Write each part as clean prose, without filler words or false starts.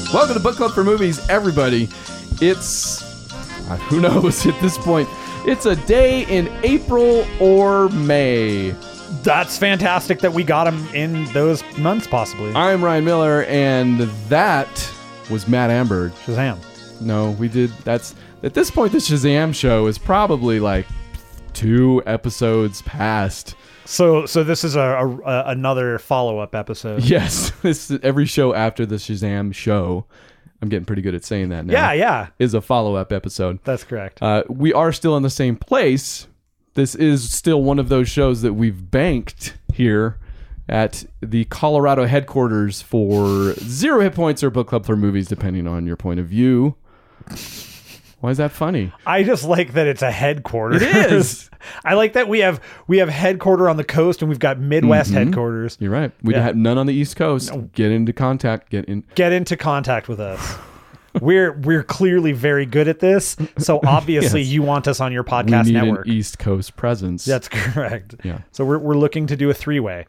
Welcome to Book Club for Movies, everybody. It's, who knows at this point, it's a day in April or May. That's fantastic that we got him in those months, possibly. I'm Ryan Miller, and that was Matt Amberg. Shazam. No, we did, at this point, the Shazam show is probably like 2 episodes past. So this is another follow-up episode. Yes, this every show after the Shazam show. I'm getting pretty good at saying that now. Yeah. Is a follow-up episode. That's correct. We are still in the same place. This is still one of those shows that we've banked here at the Colorado headquarters for 0 hit points or Book Club for Movies, depending on your point of view. Why is that funny? I just like that it's a headquarters. It is. I like that we have headquarter on the coast and we've got Midwest headquarters. You're right. We have none on the East Coast. No. Get into contact. Get into contact with us. We're clearly very good at this. So obviously you want us on your podcast we need network. An East Coast presence. That's correct. Yeah. So we're looking to do a 3-way.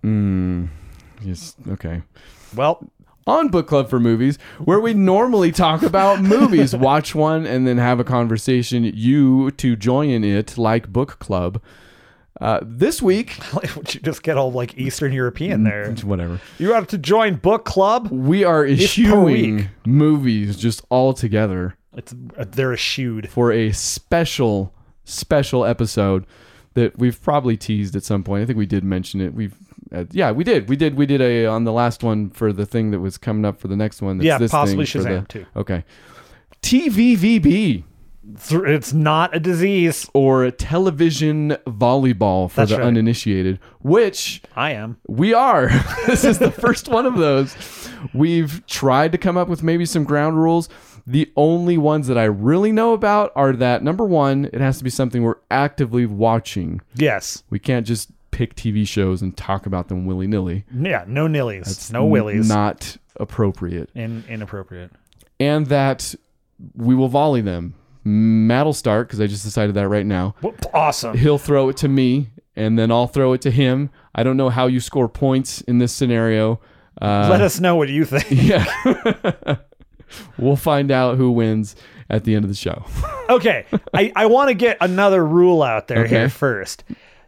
Yes. Okay. Well, on Book Club for Movies, where we normally talk about movies, watch one, and then have a conversation. You to join in it like book club. This week, would you just get all like Eastern European there? Whatever. You have to join book club. We are eschewing movies just all together. They're eschewed for a special episode that we've probably teased at some point. I think we did mention it. We did a on the last one for the thing that was coming up for the next one. That's possibly Shazam too. Okay. TVVB. It's not a disease. Or television volleyball for the uninitiated, which I am. We are. This is the first one of those. We've tried to come up with maybe some ground rules. The only ones that I really know about are that, number one, it has to be something we're actively watching. Yes. We can't just pick TV shows and talk about them willy-nilly. Yeah, no nillies. That's no willies. Not appropriate. Inappropriate. And that we will volley them. Matt will start, because I just decided that right now. Awesome. He'll throw it to me, and then I'll throw it to him. I don't know how you score points in this scenario. Let us know what you think. Yeah. We'll find out who wins at the end of the show. Okay. I want to get another rule out there here first.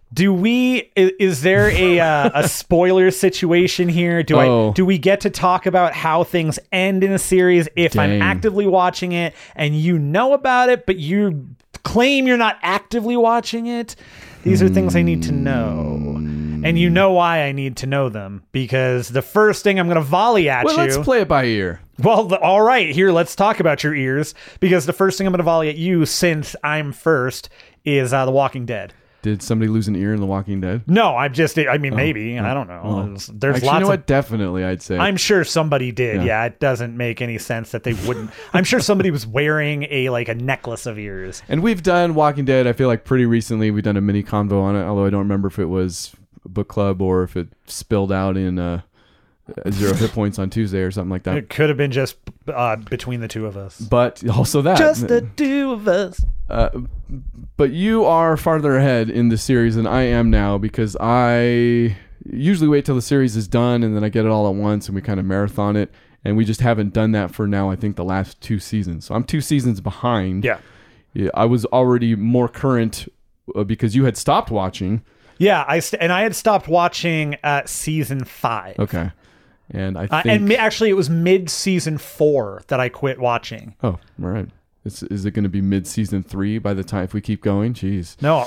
Is there a spoiler situation here? Do we get to talk about how things end in a series if I'm actively watching it and you know about it, but you claim you're not actively watching it? These are things I need to know. And you know why I need to know them, because the first thing I'm going to volley at you... Well, let's play it by ear. Well, all right, here, let's talk about your ears, because the first thing I'm going to volley at you, since I'm first, is The Walking Dead. Did somebody lose an ear in The Walking Dead? No, maybe. I don't know. There's actually, lots you know what? Definitely, I'd say. I'm sure somebody did. Yeah, it doesn't make any sense that they wouldn't. I'm sure somebody was wearing a necklace of ears. And we've done Walking Dead, I feel like pretty recently. We've done a mini convo on it, although I don't remember if it was book club or if it spilled out in 0 hit points on Tuesday or something like that. It could have been just between the two of us. But also that. Just the two of us. But you are farther ahead in the series than I am now, because I usually wait till the series is done and then I get it all at once and we kind of marathon it. And we just haven't done that for now, I think, the last 2 seasons. So I'm 2 seasons behind. Yeah. I was already more current because you had stopped watching. Yeah, I had stopped watching at season 5. Okay. And I think... and actually, it was mid-season 4 that I quit watching. Oh, all right. Is it going to be mid-season 3 by the time, if we keep going? Jeez. No,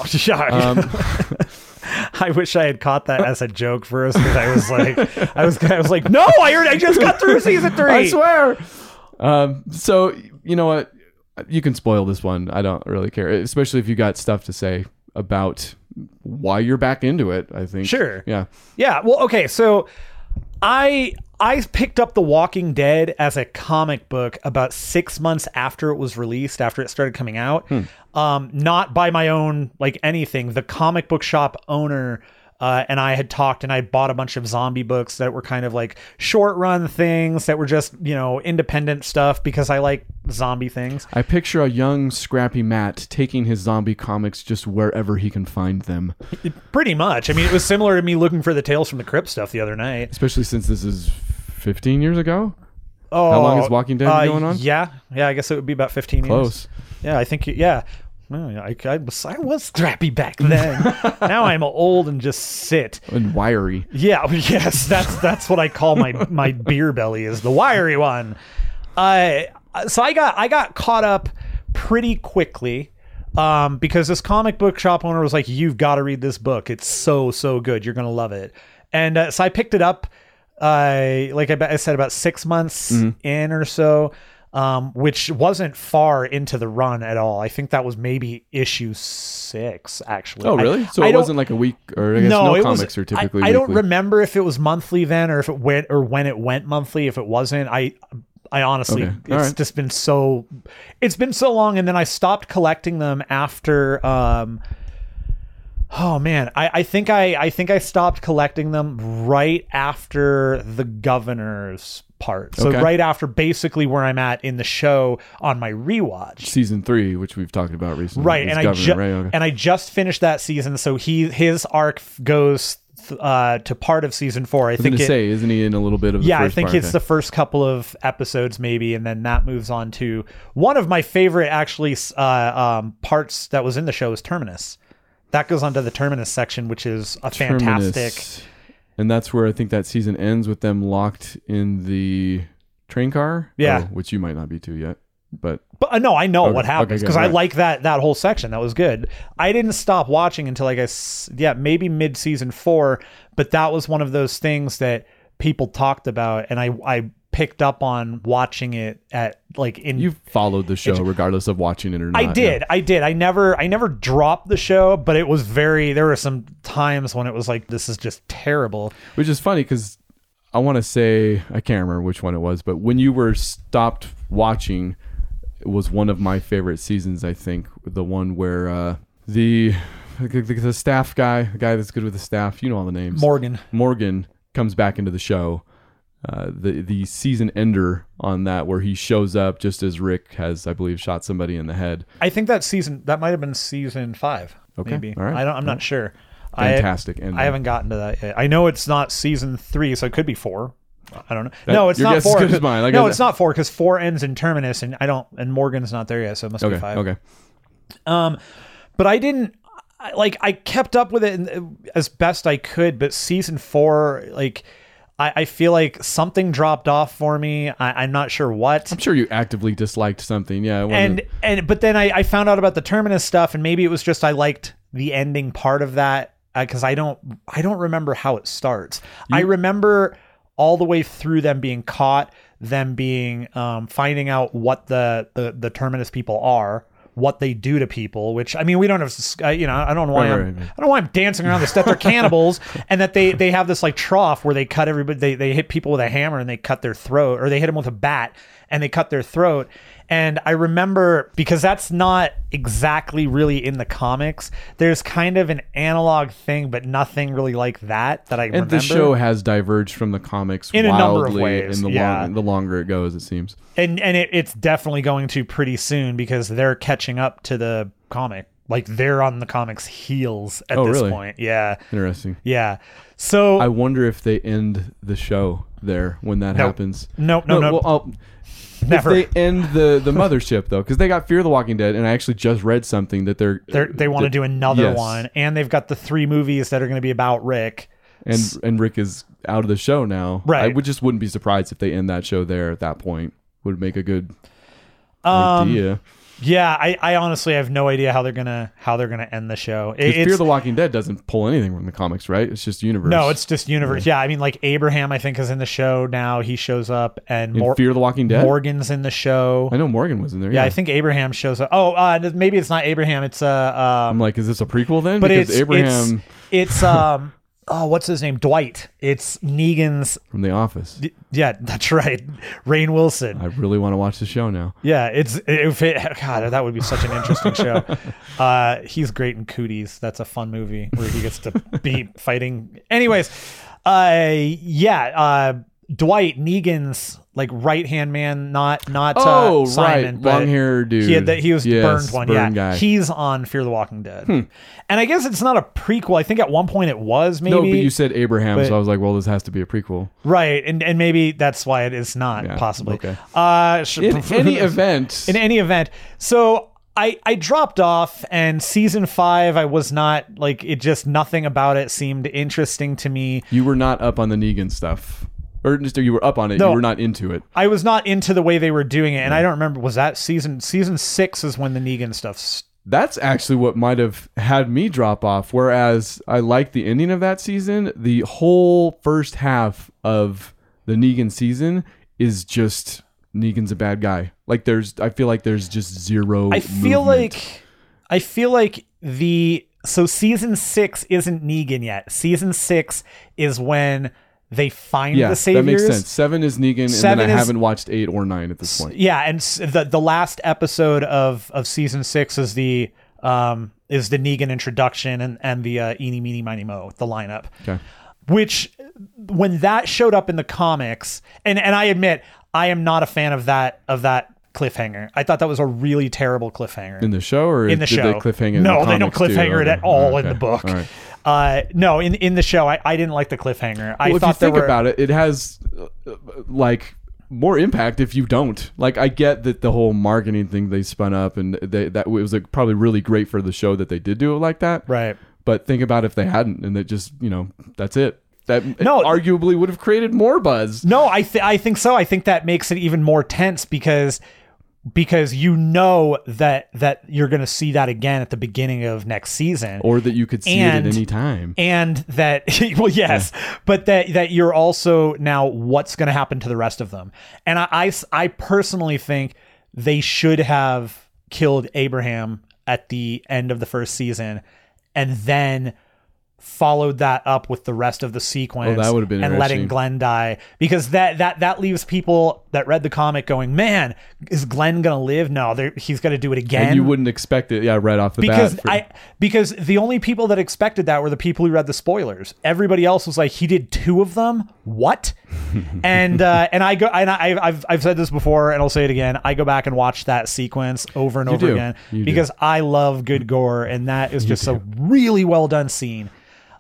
I wish I had caught that as a joke first, because I was like, no, I just got through season 3. I swear. So, you know what? You can spoil this one. I don't really care, especially if you got stuff to say about why you're back into it, I think. Sure. Yeah. Yeah. Well, okay. So I picked up The Walking Dead as a comic book about 6 months after it was released, after it started coming out. Not by my own, anything. The comic book shop owner and I had talked, and I bought a bunch of zombie books that were kind of like short run things that were just, independent stuff, because I like zombie things. I picture a young, scrappy Matt taking his zombie comics just wherever he can find them. Pretty much. I mean, it was similar to me looking for the Tales from the Crypt stuff the other night. Especially since this is 15 years ago? How long is Walking Dead going on? Yeah, I guess it would be about 15 Close. years. Yeah, I think. Yeah, well, I was scrappy back then. Now I'm old and just sit and wiry. Yeah, yes, that's what I call my beer belly, is the wiry one. So I got caught up pretty quickly. Because this comic book shop owner was like, "You've got to read this book. It's so good. You're gonna love it." And so I picked it up. Like I said, about 6 months in or so, which wasn't far into the run at all. I think that was maybe issue 6, actually. Oh, really? So it wasn't like a week, or I guess no comics are typically. I don't remember if it was monthly then, or if it went, or when it went monthly. If it wasn't, I honestly, it's just been so long. And then I stopped collecting them after, oh man, I think I stopped collecting them right after the Governor's part. So right after basically where I'm at in the show on my rewatch. Season 3, which we've talked about recently. Right. And I just finished that season. So his arc goes to part of season 4. I think isn't he in a little bit of the first I think part? It's the first couple of episodes maybe, and then that moves on to one of my favorite actually parts that was in the show is Terminus. That goes on to the Terminus section, which is a fantastic. And that's where I think that season ends with them locked in the train car. Yeah. Which you might not be to yet. But no, I know what happens because I like that whole section. That was good. I didn't stop watching until maybe mid season 4, but that was one of those things that people talked about, and I picked up on watching it at you followed the show regardless of watching it or not. I did. I never dropped the show, but it was there were some times when it was like, this is just terrible. Which is funny because I want to say, I can't remember which one it was, but when you were stopped watching, it was one of my favorite seasons, I think. The one where the staff guy, the guy that's good with the staff, you know all the names. Morgan comes back into the show. The season ender on that, where he shows up just as Rick has, I believe, shot somebody in the head. I think that might have been season 5. Okay. Maybe. All right. I'm not sure. Fantastic. I haven't gotten to that yet. I know it's not season 3, so it could be 4. I don't know. No, it's not 4. As good as mine. No, it's not 4 because 4 ends in Terminus, and and Morgan's not there yet, so it must be 5. Okay. But I didn't I kept up with it as best I could, but season 4, I feel like something dropped off for me. I'm not sure what. I'm sure you actively disliked something, yeah. But then I found out about the Terminus stuff, and maybe it was just I liked the ending part of that because I don't remember how it starts. I remember all the way through them being caught, them being finding out what the Terminus people are, what they do to people, which I mean, we don't have, I don't know why I don't know why I'm dancing around this, that they're cannibals, and that they have this trough where they cut everybody, they hit people with a hammer and they cut their throat, or they hit them with a bat and they cut their throat. And I remember, because that's not exactly really in the comics, there's kind of an analog thing, but nothing really like that I remember. And the show has diverged from the comics in a number of ways. The longer it goes, it seems. And it's definitely going to pretty soon, because they're catching up to the comic. They're on the comimics' heels at this point. Yeah. Interesting. Yeah. So I wonder if they end the show there when that happens. No. Well, never. If they end the mothership, though, because they got Fear the Walking Dead, and I actually just read something that they want to do another one, and they've got the 3 movies that are going to be about Rick. And Rick is out of the show now. Right. I wouldn't be surprised if they end that show there at that point. Would make a good idea. Yeah, I honestly have no idea how they're gonna end the show. Fear the Walking Dead doesn't pull anything from the comics, right? It's just universe. No, it's just universe. Yeah, I mean, Abraham, I think, is in the show now. He shows up, and Fear the Walking Dead. Morgan's in the show. I know Morgan was in there. Yeah, I think Abraham shows up. Oh, maybe it's not Abraham. It's I'm like, is this a preprequel then? But because Abraham. It's what's his name? Dwight. It's Negan's from The Office. Yeah, that's right. Rainn Wilson. I really want to watch the show now. Yeah, God, that would be such an interesting show. He's great in Cooties. That's a fun movie where he gets to be fighting. Anyways, Dwight, Negan's like right-hand man, not Simon, right, but long hair dude. He was burned one. Burned guy. He's on Fear the Walking Dead. And I guess it's not a prequel. I think at one point it was maybe. No, but you said Abraham, so I was like, well, this has to be a prequel, right? And maybe that's why it is not possibly. Okay. In any event, so. I dropped off, and season 5, I was not like it. Just nothing about it seemed interesting to me. You were not up on the Negan stuff, or just you were up on it. No, you were not into it. I was not into the way they were doing it, and I don't remember. Was that season 6 is when the Negan stuff? That's actually what might have had me drop off. Whereas I liked the ending of that season. The whole first half of the Negan season is just Negan's a bad guy. Like I feel like there's just zero. I feel like so season 6 isn't Negan yet. Season 6 is when they find the saviors. That makes sense. 7 is Negan, and then I haven't watched 8 or 9 at this point. Yeah, and the last episode of season 6 is the Negan introduction and the Eeny Meeny Miny Mo, the lineup. Okay. Which when that showed up in the comics, and I admit I am not a fan of that cliffhanger. I thought that was a really terrible cliffhanger. In the show, or in the show? They cliffhanger in no, the they don't cliffhanger it at all in the book. All right. No, in the show, I didn't like the cliffhanger. Well, if you think about it, it has like more impact if you don't. Like, I get that the whole marketing thing they spun up, and that it was probably really great for the show that they did do it like that. Right. But think about if they hadn't, and that just that's it. That arguably would have created more buzz. No, I think so. I think that makes it even more tense because you know that you're going to see that again at the beginning of next season, or that you could see it at any time, and that but that you're also now what's going to happen to the rest of them. And I personally think they should have killed Abraham at the end of the first season, and then followed that up with the rest of the sequence. That would have been and letting Glenn die, because that leaves people that read the comic going, man, is Glenn gonna live? No, he's gonna do it again. And you wouldn't expect it, right off the bat. Because the only people that expected that were the people who read the spoilers. Everybody else was like, he did 2 of them. What? and I've said this before, and I'll say it again. I go back and watch that sequence over and over again because I love good gore, and that is just a really well done scene.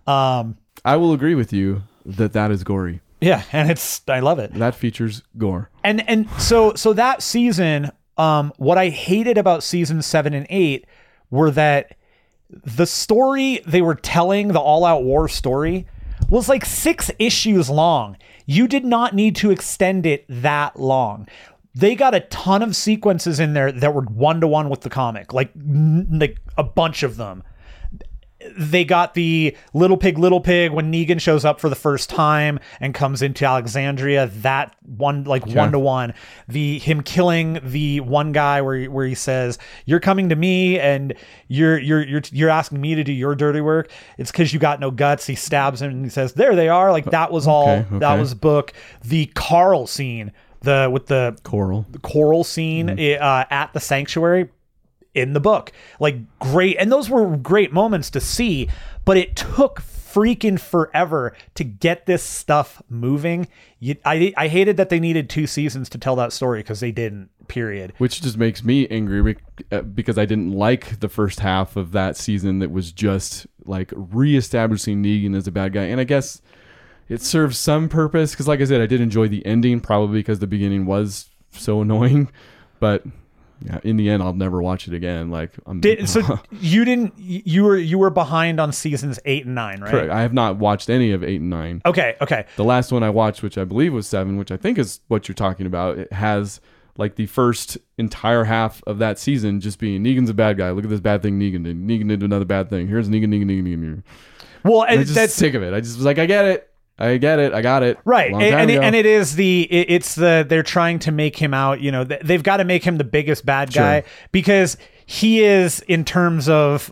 I will agree with you that is gory. Yeah, and I love it. That features gore. And so that season, what I hated about season 7 and 8 were that the story they were telling, the all-out war story, was like 6 issues long. You did not need to extend it that long. They got a ton of sequences in there that were 1-to-1 with the comic, like a bunch of them. They got the little pig when Negan shows up for the first time and comes into Alexandria, that one, like 1-to-1. Him killing the one guy where he says, you're coming to me and you're asking me to do your dirty work. It's because you got no guts. He stabs him and he says, there they are. Like, that was all. Okay. That was book. The Carl scene, with the coral scene at the sanctuary, in the book, like, great. And those were great moments to see, but it took freaking forever to get this stuff moving. I hated that they needed 2 seasons to tell that story, because they didn't, period. Which just makes me angry because I didn't like the first half of that season that was just like reestablishing Negan as a bad guy. And I guess it serves some purpose, because like I said, I did enjoy the ending, probably because the beginning was so annoying, but yeah, in the end, I'll never watch it again. Like, so you were behind on seasons 8 and 9, right? Correct. I have not watched any of 8 and 9. Okay. The last one I watched, which I believe was 7, which I think is what you're talking about, it has like the first entire half of that season just being Negan's a bad guy. Look at this bad thing Negan did. Negan did another bad thing. Here's Negan. Well, and that's sick of it. I just was like, I get it. I got it. Right. And it is they're trying to make him out, they've got to make him the biggest bad guy, because he is, in terms of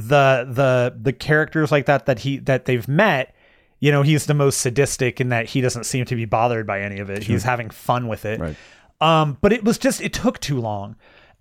the characters like that they've met, he's the most sadistic, in that he doesn't seem to be bothered by any of it. Sure. He's having fun with it. Right. But it took too long.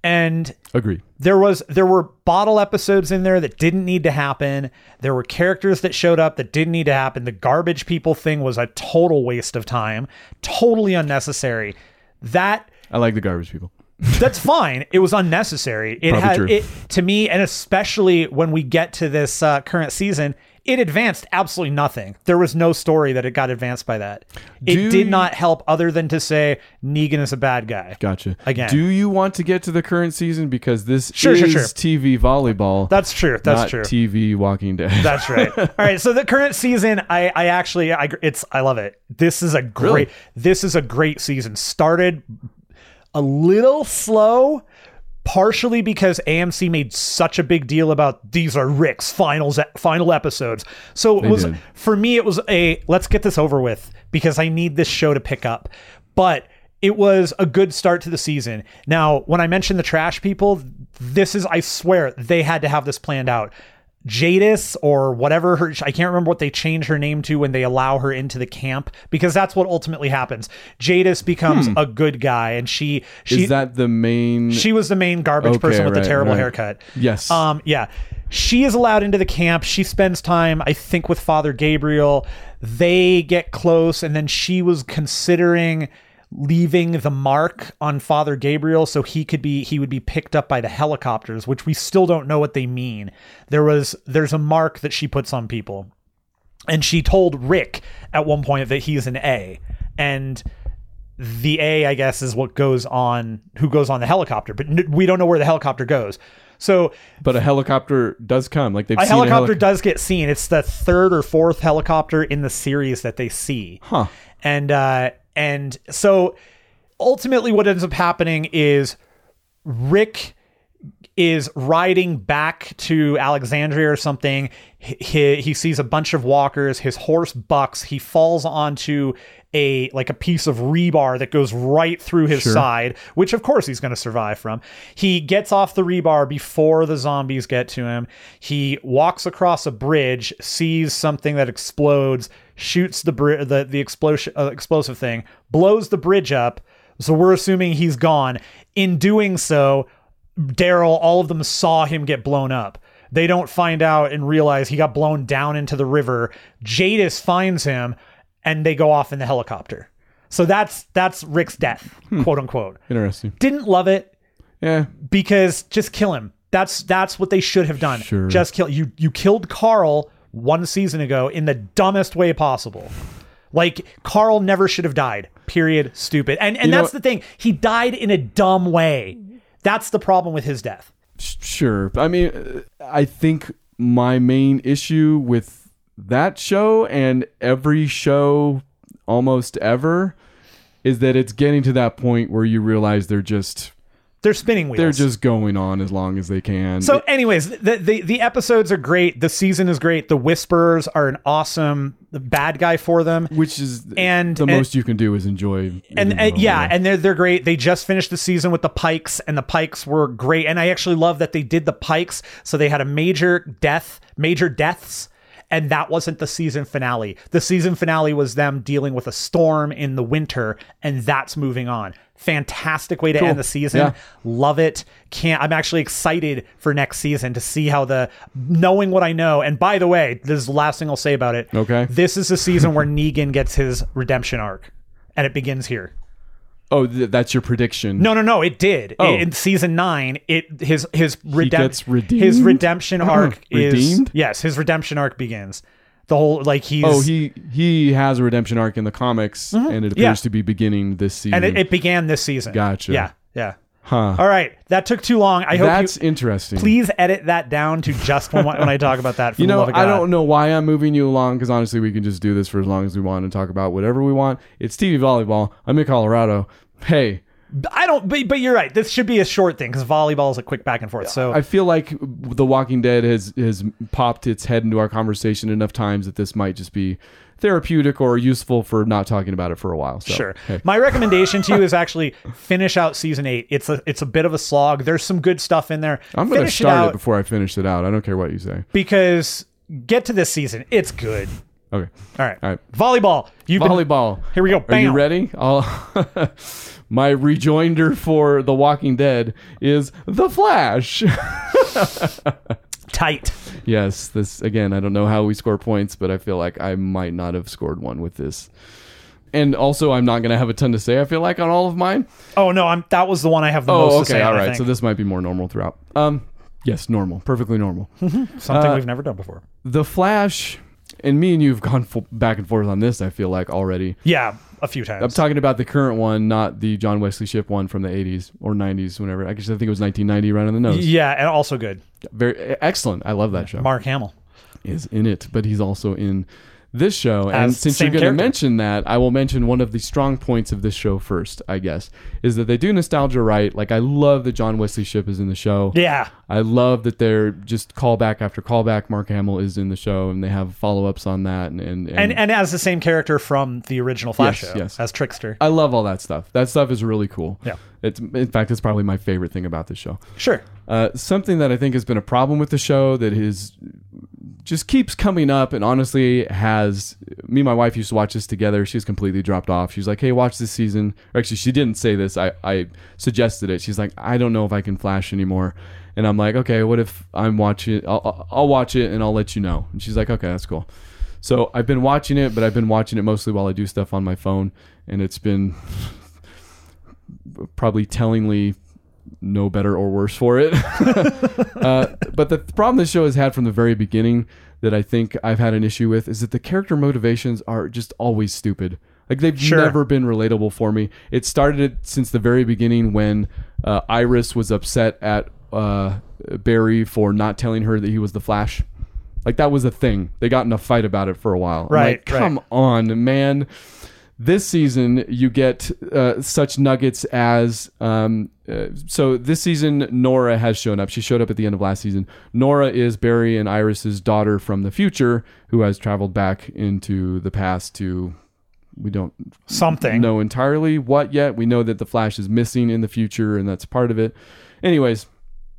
And agree. There were bottle episodes in there that didn't need to happen. There were characters that showed up that didn't need to happen. The garbage people thing was a total waste of time, totally unnecessary. I like the garbage people. That's fine. It was unnecessary. It had it to me, and especially when we get to this current season, it advanced absolutely nothing. There was no story that it got advanced by that. It did not help other than to say Negan is a bad guy. Gotcha. Again. Do you want to get to the current season? Because this is TV volleyball. That's true. That's not true. TV Walking Dead. That's right. All right. So the current season, I love it. This is a great season. Started a little slow, partially because AMC made such a big deal about these are Rick's final episodes. So for me, it was let's get this over with because I need this show to pick up. But it was a good start to the season. Now, when I mentioned the trash people, I swear they had to have this planned out. Jadis or whatever I can't remember what they change her name to when they allow her into the camp, because that's what ultimately happens. Jadis becomes a good guy, and she is that the main. She was the main garbage person with the terrible haircut. Yes. Yeah. She is allowed into the camp. She spends time, I think, with Father Gabriel. They get close, and then she was considering leaving the mark on Father Gabriel so he would be picked up by the helicopters, which we still don't know what they mean. There's a mark that she puts on people, and she told Rick at one point that he's an A, and the A, I guess, is who goes on the helicopter, but we don't know where the helicopter goes. So, but a helicopter does come. Like they've seen a helicopter does get seen. It's the third or fourth helicopter in the series that they see. Huh. And so ultimately what ends up happening is Rick is riding back to Alexandria or something. He sees a bunch of walkers. His horse bucks. He falls onto a piece of rebar that goes right through his side, which of course he's going to survive from. He gets off the rebar before the zombies get to him. He walks across a bridge, sees something that explodes, shoots the explosive thing, blows the bridge up. So we're assuming he's gone. In doing so, Daryl, all of them saw him get blown up. They don't find out and realize he got blown down into the river. Jadis finds him, and they go off in the helicopter. So that's Rick's death, quote unquote. Interesting. Didn't love it. Yeah. Because just kill him. That's what they should have done. Sure. Just kill you. You killed Carl one season ago in the dumbest way possible. Like, Carl never should have died. Period. Stupid. And that's the thing. He died in a dumb way. That's the problem with his death. Sure. I mean, I think my main issue with that show and every show almost ever is that it's getting to that point where you realize they're spinning wheels. They're just going on as long as they can. So anyways, the episodes are great. The season is great. The Whisperers are an awesome bad guy for them. Which is the most you can do is enjoy. And they're great. They just finished the season with the Pikes, and the Pikes were great. And I actually love that they did the Pikes. So they had a major deaths. And that wasn't the season finale. The season finale was them dealing with a storm in the winter, and that's moving on. Fantastic way to end the season. Yeah. Love it. I'm actually excited for next season to see how knowing what I know. And by the way, this is the last thing I'll say about it. Okay. This is the season where Negan gets his redemption arc, and it begins here. Oh, that's your prediction? No, it did. Oh. In season 9, his redemption arc is redeemed. Yes, his redemption arc begins. The whole he has a redemption arc in the comics, and it appears to be beginning this season. And it began this season. Gotcha. Yeah. Huh. All right, that took too long. I hope that's interesting. Please edit that down to just when I talk about that. For the love of God. I don't know why I'm moving you along, because honestly, we can just do this for as long as we want and talk about whatever we want. It's TV volleyball. I'm in Colorado. Hey. But you're right. This should be a short thing because volleyball is a quick back and forth. So I feel like The Walking Dead has popped its head into our conversation enough times that this might just be therapeutic or useful for not talking about it for a while. So, sure. Hey. My recommendation to you is actually finish out season 8. It's a bit of a slog. There's some good stuff in there. I'm going to start it before I finish it out. I don't care what you say. Because get to this season. It's good. Okay. All right. Volleyball. Volleyball. Here we go. Bam. Are you ready? My rejoinder for The Walking Dead is The Flash. Tight. Yes. This, again, I don't know how we score points, but I feel like I might not have scored one with this. And also, I'm not going to have a ton to say, I feel like, on all of mine. Oh, no. That was the one I have the most to say. All right. So this might be more normal throughout. Yes, normal. Perfectly normal. Something we've never done before. The Flash, and me and you have gone back and forth on this, I feel like, already. Yeah, a few times. I'm talking about the current one, not the John Wesley Shipp one from the 80s or 90s, whenever. I guess I think it was 1990, right on the nose. Yeah, and also good. Very excellent. I love that show. Mark Hamill is in it, but he's also in this show. And since you're going to mention that, I will mention one of the strong points of this show first, I guess, is that they do nostalgia right. Like, I love that John Wesley Shipp is in the show. Yeah. I love that they're just callback after callback. Mark Hamill is in the show, and they have follow-ups on that. And as the same character from the original Flash show, as Trickster. I love all that stuff. That stuff is really cool. Yeah. In fact, it's probably my favorite thing about this show. Sure. Something that I think has been a problem with the show that just keeps coming up, and honestly me and my wife used to watch this together. She's completely dropped off. She's like, hey, watch this season. Or actually, she didn't say this. I suggested it. She's like, I don't know if I can Flash anymore. And I'm like, okay, what if I'm watching? I'll watch it and I'll let you know. And she's like, okay, that's cool. So I've been watching it, but I've been watching it mostly while I do stuff on my phone, and it's been probably tellingly no better or worse for it. But the problem this show has had from the very beginning that I think I've had an issue with is that the character motivations are just always stupid. Like, they've never been relatable for me. It started since the very beginning when Iris was upset at Barry for not telling her that he was the Flash. Like, that was a thing. They got in a fight about it for a while. Right. Come on, man. This season, you get such nuggets as... so this season, Nora has shown up. She showed up at the end of last season. Nora is Barry and Iris's daughter from the future who has traveled back into the past to... We don't know entirely what yet. We know that the Flash is missing in the future, and that's part of it. Anyways,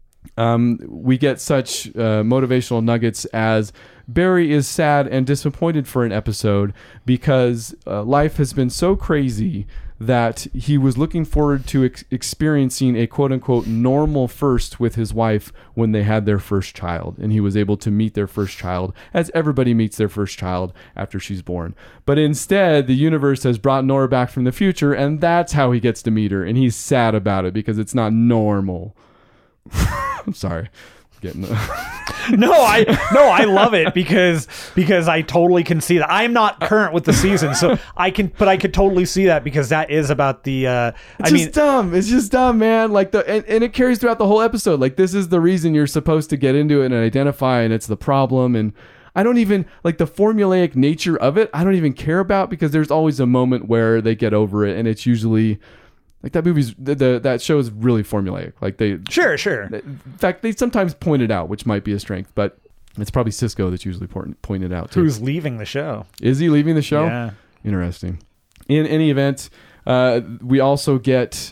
we get such motivational nuggets as Barry is sad and disappointed for an episode because life has been so crazy that he was looking forward to experiencing a quote-unquote normal first with his wife when they had their first child, and he was able to meet their first child as everybody meets their first child after she's born. But instead, the universe has brought Nora back from the future, and that's how he gets to meet her, and he's sad about it because it's not normal. I'm sorry. No, I love it because I totally can see that. I'm not current with the season, so I could totally see that because that is about the dumb. It's just dumb, man. Like and it carries throughout the whole episode. Like, this is the reason you're supposed to get into it and identify, and it's the problem. And I don't even like the formulaic nature of it. I don't even care about, because there's always a moment where they get over it, and it's usually like that movie's that show is really formulaic. Like they sure. In fact, they sometimes point it out, which might be a strength, but it's probably Cisco that's usually pointed out too. Who's leaving the show? Is he leaving the show? Yeah. Interesting. In any event, we also get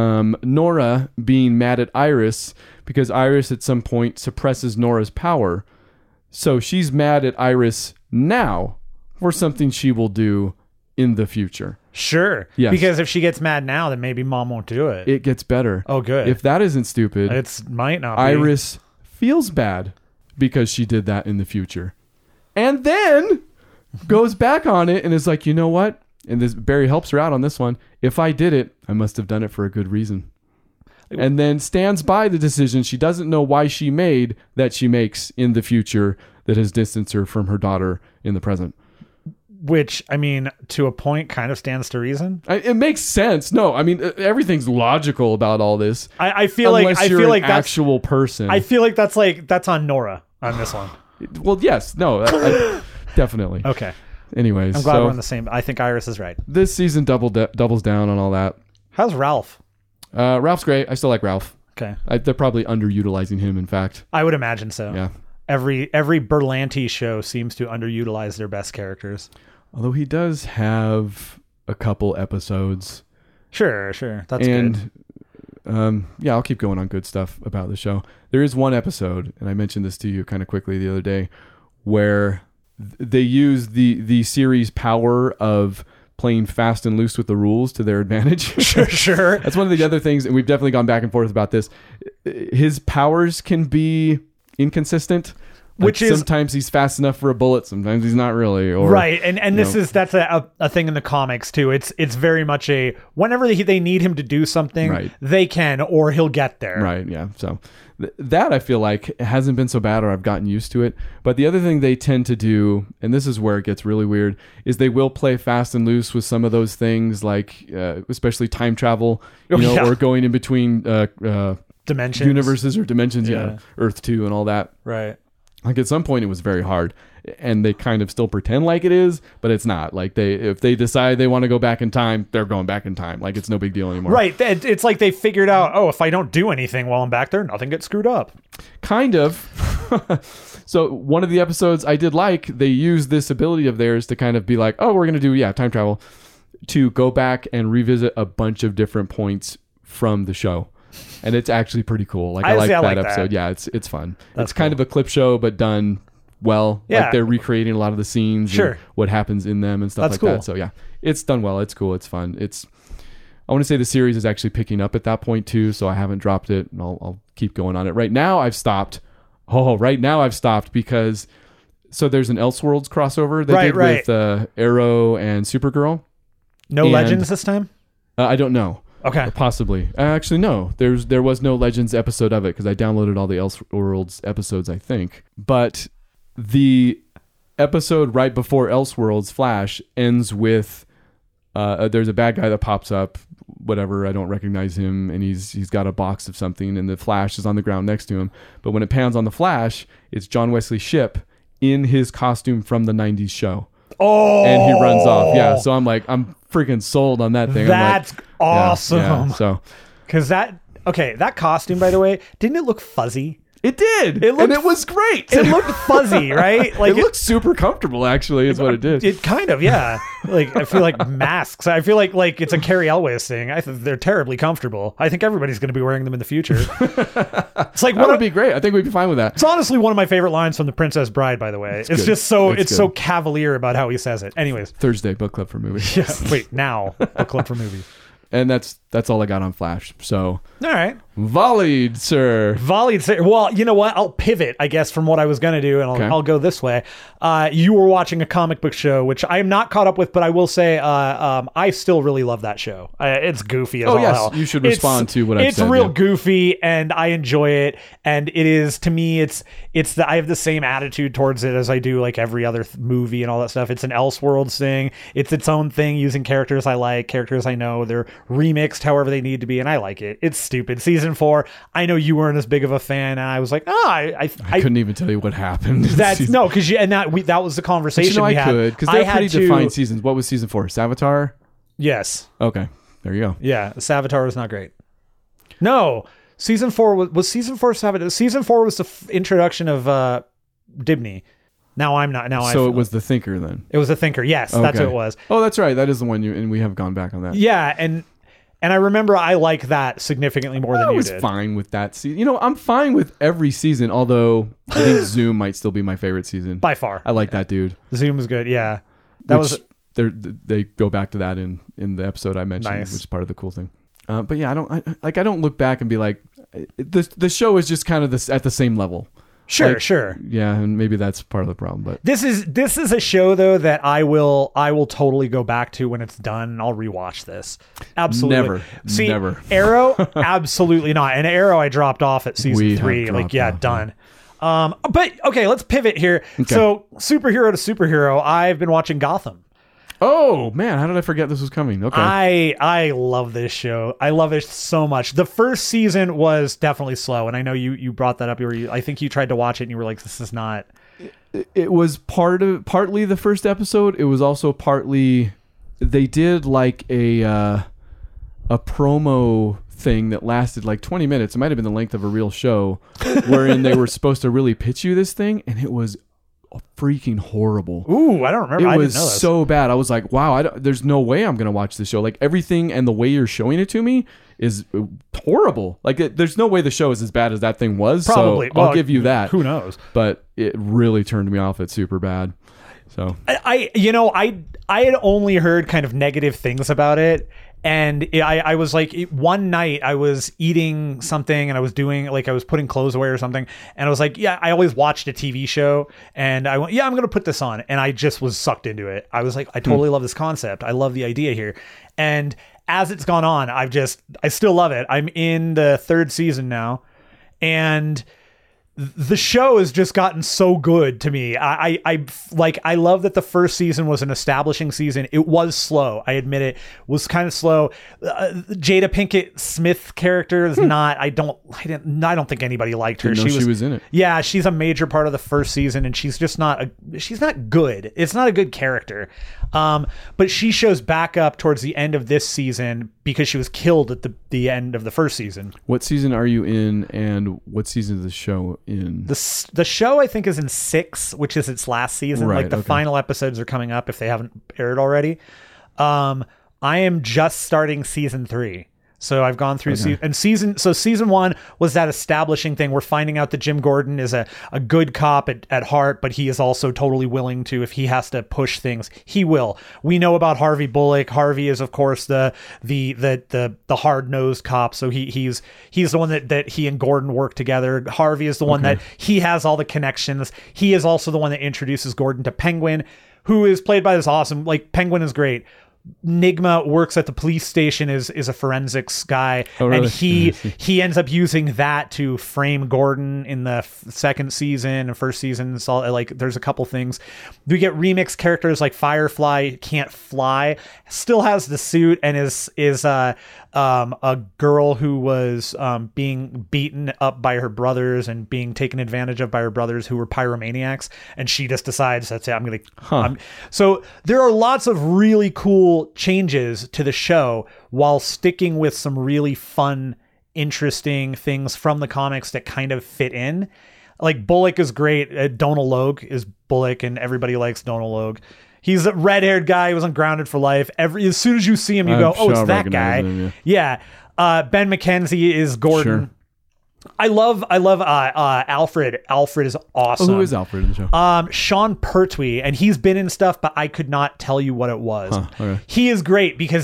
Nora being mad at Iris because Iris at some point suppresses Nora's power. So she's mad at Iris now for something she will do in the future. Sure. Yes. Because if she gets mad now, then maybe mom won't do it. It gets better. Oh, good. If that isn't stupid, it might not be. Iris feels bad because she did that in the future. And then goes back on it and is like, you know what? And Barry helps her out on this one. If I did it, I must have done it for a good reason. And then stands by the decision she doesn't know why she made that she makes in the future that has distanced her from her daughter in the present. Which, I mean, to a point, kind of stands to reason. It makes sense. No, I mean, everything's logical about all this. I feel like that's an actual person. I feel like that's on Nora on this one. Well, yes, no, definitely. Okay. Anyways, I'm glad we're on the same. I think Iris is right. This season doubles down on all that. How's Ralph? Ralph's great. I still like Ralph. Okay. They're probably underutilizing him, in fact. I would imagine so. Yeah. Every Berlanti show seems to underutilize their best characters. Although he does have a couple episodes. Sure. That's good. Yeah, I'll keep going on good stuff about the show. There is one episode, and I mentioned this to you kind of quickly the other day, where they use the series power of playing fast and loose with the rules to their advantage. Sure. That's one of the other things, and we've definitely gone back and forth about this. His powers can be inconsistent. Which is sometimes he's fast enough for a bullet, sometimes he's not really. Or, right, and that's a thing in the comics too. It's very much a whenever they need him to do something, right, they can, or he'll get there. Right, yeah. So that I feel like hasn't been so bad, or I've gotten used to it. But the other thing they tend to do, and this is where it gets really weird, is they will play fast and loose with some of those things, like especially time travel, or going in between dimensions, universes or dimensions, Earth 2 and all that. Right. Like at some point it was very hard, and they kind of still pretend like it is, but it's not. Like if they decide they want to go back in time, they're going back in time. Like it's no big deal anymore. Right. It's like they figured out, if I don't do anything while I'm back there, nothing gets screwed up. Kind of. So one of the episodes I did like, they used this ability of theirs to kind of be like, we're going to do, time travel, to go back and revisit a bunch of different points from the show. And it's actually pretty cool. Like I like that episode. Yeah, it's fun. It's kind of a clip show, but done well. Yeah. Like they're recreating a lot of the scenes and what happens in them and stuff that. So yeah, it's done well. It's cool. It's fun. I want to say the series is actually picking up at that point too, so I haven't dropped it, and I'll keep going on it. Right now I've stopped because there's an Elseworlds crossover they did with Arrow and Supergirl. No Legends this time? I don't know. Okay. Possibly. Actually, no. There was no Legends episode of it because I downloaded all the Elseworlds episodes, I think. But the episode right before Elseworlds Flash ends with there's a bad guy that pops up, whatever, I don't recognize him, and he's got a box of something, and the Flash is on the ground next to him. But when it pans on the Flash, it's John Wesley Shipp in his costume from the 90s show. Oh! And he runs off. Yeah, so I'm freaking sold on that thing. That's awesome. Yeah, so because that costume, by the way, didn't it look fuzzy? It did. And it was great. It looked fuzzy, right? Like it looked super comfortable, actually, is what it did. It kind of, yeah. Like I feel like masks. I feel like it's a Carrie Elwes thing. They're terribly comfortable. I think everybody's going to be wearing them in the future. It's like that would be great. I think we'd be fine with that. It's honestly one of my favorite lines from The Princess Bride, by the way. It's just so cavalier about how he says it. Anyways, Thursday book club for movies. Yeah. Wait, now book club for movies. And that's all I got on Flash. So all right, volleyed, sir. Well, you know what? I'll pivot, I guess, from what I was going to do, and I'll go this way. You were watching a comic book show, which I am not caught up with, but I will say I still really love that show. It's goofy as all hell. You should respond to what I've said. It's real goofy, and I enjoy it. And it is, to me, I have the same attitude towards it as I do like every other movie and all that stuff. It's an Elseworlds thing. It's its own thing, using characters I like, characters I know. They're remixed however they need to be, and I like it. It's stupid. Season 4, I know you weren't as big of a fan, and I was like, I couldn't even tell you what happened. No, because that was the conversation we had. I could, because they're pretty defined seasons. What was season 4? Savitar? Yes. Okay, there you go. Yeah, Savitar was not great. No, season 4 was season 4 Savitar. Season 4 was the introduction of Dibny. Now I'm not. So it was the Thinker then. It was the Thinker. Yes, okay. That's what it was. Oh, that's right. That is the one and we have gone back on that. Yeah, and I remember I like that significantly more than you did. I was fine with that season. I'm fine with every season, although I think Zoom might still be my favorite season. By far. I like that dude. Zoom was good, yeah. They go back to that in the episode I mentioned, which is part of the cool thing. But yeah, I don't look back and be like, the show is just kind of at the same level. Sure. Yeah, and maybe that's part of the problem. But this is a show though that I will totally go back to when it's done, and I'll rewatch this. Absolutely. Never. Arrow, absolutely not. And Arrow I dropped off at season 3. Done. But okay, let's pivot here. Okay. So superhero to superhero, I've been watching Gotham. Oh man, how did I forget this was coming? Okay. I love this show. I love it so much. The first season was definitely slow, and I know you brought that up. I think you tried to watch it and you were like, this is not. It was partly the first episode. It was also partly they did like a promo thing that lasted like 20 minutes. It might have been the length of a real show, wherein they were supposed to really pitch you this thing, and it was freaking horrible. Ooh, I don't remember. It was so bad. I was like, wow, there's no way I'm gonna watch this show. Like everything and the way you're showing it to me is horrible. Like there's no way the show is as bad as that thing was. Probably. So I'll give you that. Who knows? But it really turned me off. It's super bad. So I had only heard kind of negative things about it. And I was like, one night I was eating something and I was doing like, I was putting clothes away or something. And I was like, yeah, I always watched a TV show and I went, yeah, I'm going to put this on. And I just was sucked into it. I was like, I totally love this concept. I love the idea here. And as it's gone on, I still love it. I'm in the 3rd season now. And the show has just gotten so good to me. I love that the first season was an establishing season. It was slow. I admit it was kind of slow. Jada Pinkett Smith character is not, I don't think anybody liked her. She was in it. Yeah. She's a major part of the first season and she's just she's not good. It's not a good character. But she shows back up towards the end of this season because she was killed at the end of the first season. What season are you in and what season is the show in? The show I think is in 6, which is its last season. Right, like the final episodes are coming up if they haven't aired already. I am just starting season 3. So I've gone through season 1 was that establishing thing. We're finding out that Jim Gordon is a good cop at heart, but he is also totally willing to, if he has to push things, he will. We know about Harvey Bullock. Harvey is of course the hard-nosed cop. So he's the one that he and Gordon work together. Harvey is the one that he has all the connections. He is also the one that introduces Gordon to Penguin, who is played by this awesome, like Penguin is great. Nigma works at the police station, is a forensics guy. Oh, really? And he ends up using that to frame Gordon in the 2nd season and 1st season. So like there's a couple things. We get remixed characters like Firefly can't fly, still has the suit and is a girl who was being beaten up by her brothers and being taken advantage of by her brothers who were pyromaniacs, and she just decides that's it, I'm gonna so there are lots of really cool changes to the show while sticking with some really fun, interesting things from the comics that kind of fit in. Like Bullock is great. Donal Logue is Bullock, and everybody likes Donal Logue. He's a red-haired guy. He was on Grounded for Life. As soon as you see him, you go, "Oh, it's that guy." Him, yeah. Ben McKenzie is Gordon. Sure. I love Alfred. Alfred is awesome. Oh, who is Alfred in the show? Sean Pertwee, and he's been in stuff, but I could not tell you what it was. Okay. He is great because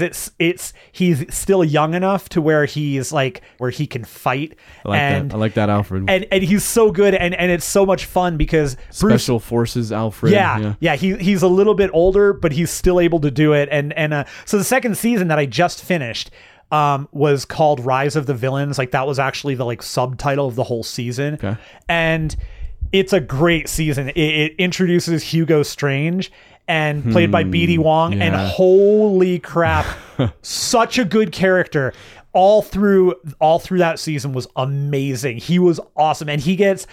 he's still young enough to where he's like where he can fight. I like that Alfred. And he's so good, and it's so much fun because Special Forces Alfred. Yeah. He's a little bit older, but he's still able to do it. And so the 2nd season that I just finished was called Rise of the Villains. Like that was actually the like subtitle of the whole season. Okay. And it's a great season. It introduces Hugo Strange and played by BD Wong. Yeah. And holy crap, such a good character. All through that season was amazing. He was awesome. And he gets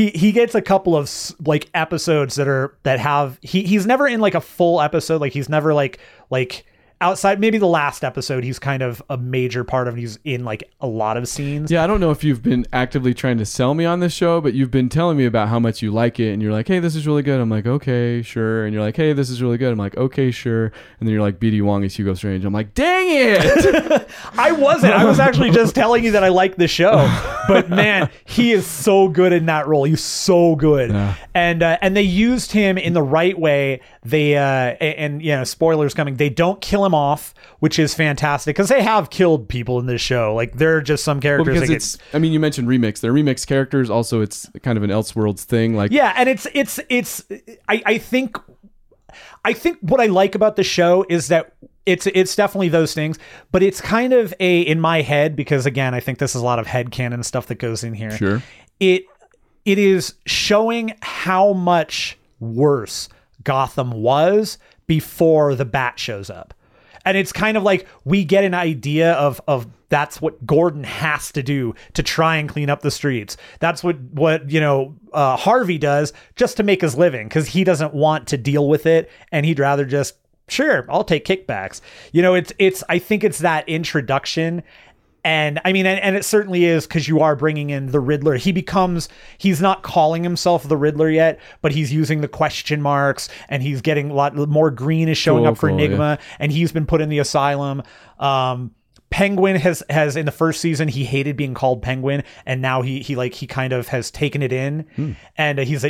a couple of like episodes that have, he's never in like a full episode. Like he's never like outside maybe the last episode, he's kind of a major part of it. He's in like a lot of scenes. Yeah, I don't know if you've been actively trying to sell me on this show, but you've been telling me about how much you like it, and you're like, hey, this is really good. I'm like, okay, sure. And you're like, hey, this is really good. I'm like, okay, sure. And then you're like, BD Wong is Hugo Strange. I'm like, dang it. I wasn't. I was actually just telling you that I like the show. But man, he is so good in that role. He's so good. Yeah. And they used him in the right way. They and you know, spoilers coming. They don't kill him off, which is fantastic because they have killed people in this show. Like there are just some characters. Well, because I mean, you mentioned remix. They're remix characters. Also, it's kind of an Elseworlds thing. Like yeah, and it's. I think what I like about the show is that it's definitely those things, but it's kind of in my head, because again, I think this is a lot of headcanon stuff that goes in here. Sure. It is showing how much worse Gotham was before the Bat shows up. And it's kind of like we get an idea of that's what Gordon has to do to try and clean up the streets. That's what Harvey does just to make his living, because he doesn't want to deal with it, and he'd rather just, sure, I'll take kickbacks. You know, it's I think it's that introduction. And I mean, and it certainly is, because you are bringing in the Riddler. He's not calling himself the Riddler yet, but he's using the question marks, and he's getting a lot more. Green is showing up for Enigma, and he's been put in the asylum. Penguin has in the first season, he hated being called Penguin, and now he kind of has taken it in, and he's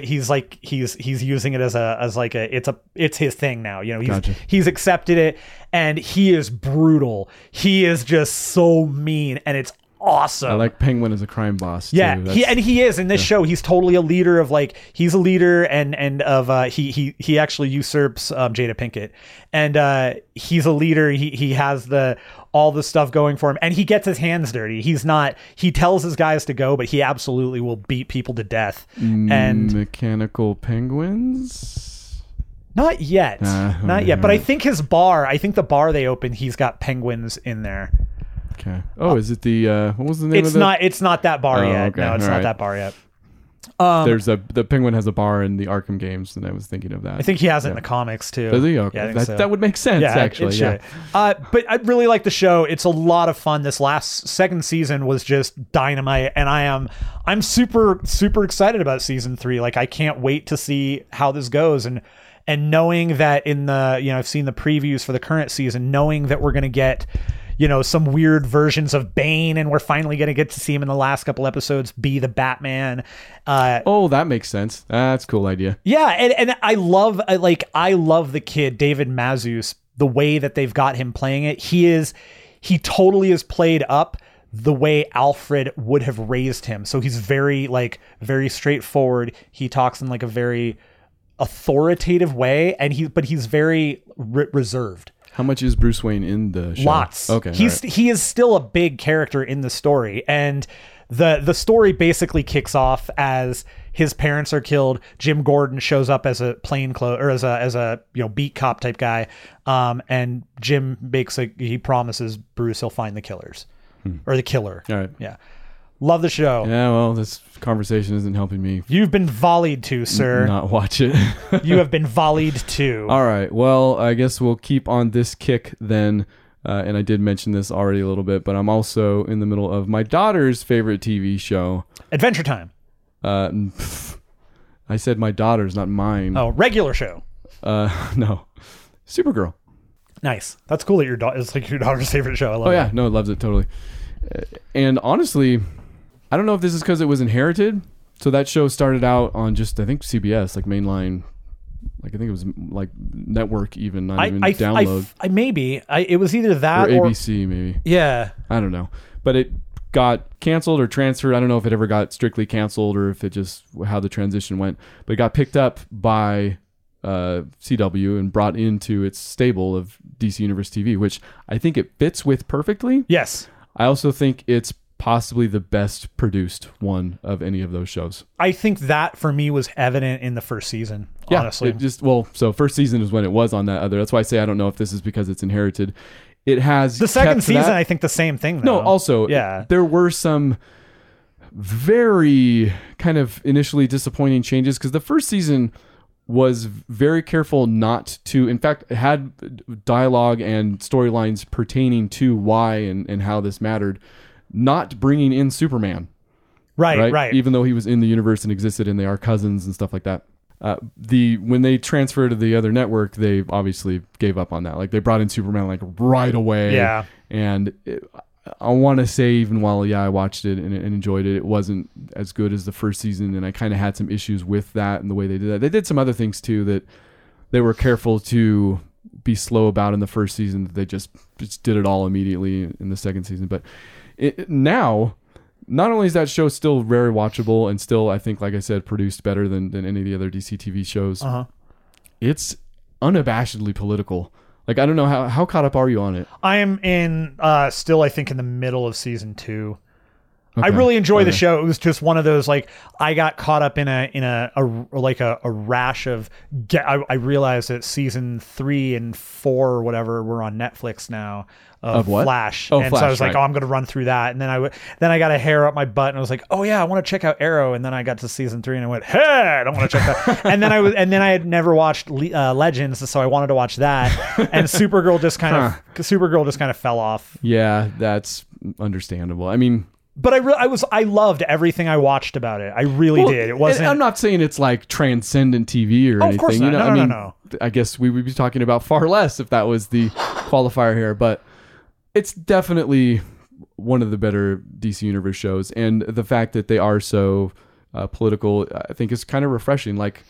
using it as it's his thing now. You know, he's accepted it, and he is brutal. He is just so mean, and it's awesome. I like Penguin as a crime boss. Yeah, too. he is in this show. He's totally a leader of he's a leader and of he actually usurps Jada Pinkett, and he's a leader. He has all the stuff going for him, and he gets his hands dirty. He tells his guys to go, but he absolutely will beat people to death. And Mechanical Penguins. Not yet. Not yet. But I think the bar they opened, he's got penguins in there. Okay. Oh, is it the what was the name of it? It's not that bar yet. Okay. No, it's All not right. that bar yet. There's the Penguin has a bar in the Arkham games, and I was thinking of that. I think he has it in the comics too. Does he? Okay. Yeah, I think so. That would make sense, actually. Yeah. But I really like the show. It's a lot of fun. This second season was just dynamite, and I'm super, super excited about season 3. Like, I can't wait to see how this goes, and knowing that I've seen the previews for the current season, knowing that we're going to get, some weird versions of Bane, and we're finally going to get to see him in the last couple episodes be the Batman. That makes sense. That's a cool idea. Yeah, and I love the kid, David Mazouz, the way that they've got him playing it. He totally is played up the way Alfred would have raised him. So he's very straightforward. He talks in a very authoritative way, but he's very reserved. How much is Bruce Wayne in the show? Lots. Okay. He is still a big character in the story, and the story basically kicks off as his parents are killed. Jim Gordon shows up as a plainclothes or as a beat cop type guy, and Jim he promises Bruce he'll find the killers or the killer. All right. Yeah. Love the show. Yeah, well, this conversation isn't helping me. You've been volleyed to, sir. Not watch it. You have been volleyed to. All right. Well, I guess we'll keep on this kick then. And I did mention this already a little bit, but I'm also in the middle of my daughter's favorite TV show. Adventure Time. I said my daughter's, not mine. Oh, regular show. No. Supergirl. Nice. That's cool that it's like your daughter's favorite show. I love it. Oh, yeah. No, loves it totally. And honestly, I don't know if this is because it was inherited. So that show started out on just, I think, CBS, like mainline. Like, I think it was like network even, not even download. It was either that or ABC maybe. Yeah. I don't know. But it got canceled or transferred. I don't know if it ever got strictly canceled or if it just, how the transition went. But it got picked up by CW and brought into its stable of DC Universe TV, which I think it fits with perfectly. Yes. I also think it's possibly the best produced one of any of those shows. I think that for me was evident in the first season. Yeah, honestly. So first season is when it was on that other. That's why I say I don't know if this is because it's inherited. It has the second season. I think the same thing. Though. No, also there were some very kind of initially disappointing changes because the first season was very careful not to, in fact, it had dialogue and storylines pertaining to why and how this mattered, not bringing in Superman. Right. Even though he was in the universe and existed and they are cousins and stuff like that. When they transferred to the other network, they obviously gave up on that. Like, they brought in Superman like right away. Yeah. And I want to say, even while I watched it and enjoyed it, it wasn't as good as the first season, and I kind of had some issues with that and the way they did that. They did some other things too that they were careful to be slow about in the first season. That they just did it all immediately in the second season. But now, not only is that show still very watchable and still, I think, like I said, produced better than any of the other DC TV shows, it's unabashedly political. Like, I don't know, how caught up are you on it? I am still, I think, in the middle of season 2. Okay. I really enjoy the show. It was just one of those, like, I got caught up in a rash of. I realized that season 3 and 4 or whatever were on Netflix now. Of what? Flash. Oh, and Flash, so I was like, I'm going to run through that. And then I got a hair up my butt and I was like, oh yeah, I want to check out Arrow. And then I got to season 3 and I went, hey, I don't want to check that. and then I had never watched Legends, so I wanted to watch that. And Supergirl just kind of fell off. Yeah, that's understandable. I mean, but I loved everything I watched about it. I really did. It wasn't. I'm not saying it's like transcendent TV or anything. Of course not. No. I guess we would be talking about far less if that was the qualifier here. But It's definitely one of the better DC Universe shows, and the fact that they are so political, I think, is kind of refreshing. Like,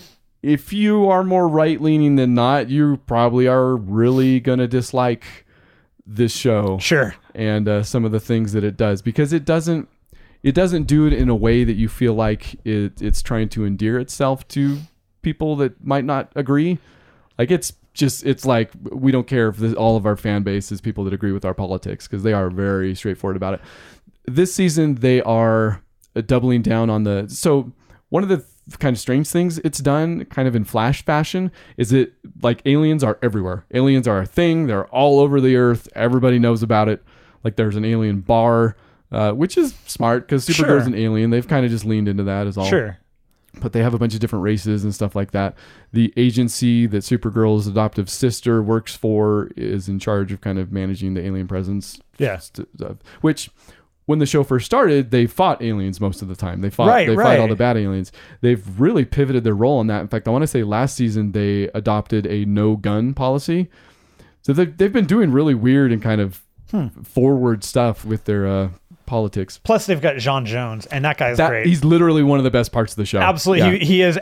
if you are more right-leaning than not, you probably are really gonna dislike this show. Sure. And some of the things that it does, because it doesn't do it in a way that you feel like it's trying to endear itself to people that might not agree. Like, it's like, we don't care if all of our fan base is people that agree with our politics, because they are very straightforward about it. This season, they are doubling down on so one of the kind of strange things it's done kind of in Flash fashion is it, like, aliens are everywhere. Aliens are a thing. They're all over the earth. Everybody knows about it. Like, there's an alien bar, which is smart because Supergirl's an alien. They've kind of just leaned into that as all. Sure. But they have a bunch of different races and stuff like that. The agency that Supergirl's adoptive sister works for is in charge of kind of managing the alien presence. Yeah. Which, when the show first started, they fought aliens most of the time. They fight all the bad aliens. They've really pivoted their role on that. In fact, I want to say last season they adopted a no-gun policy. So they've been doing really weird and kind of forward stuff with their politics. Plus, they've got Jon Jones, and that guy's great. He's literally one of the best parts of the show. Absolutely. Yeah. He is.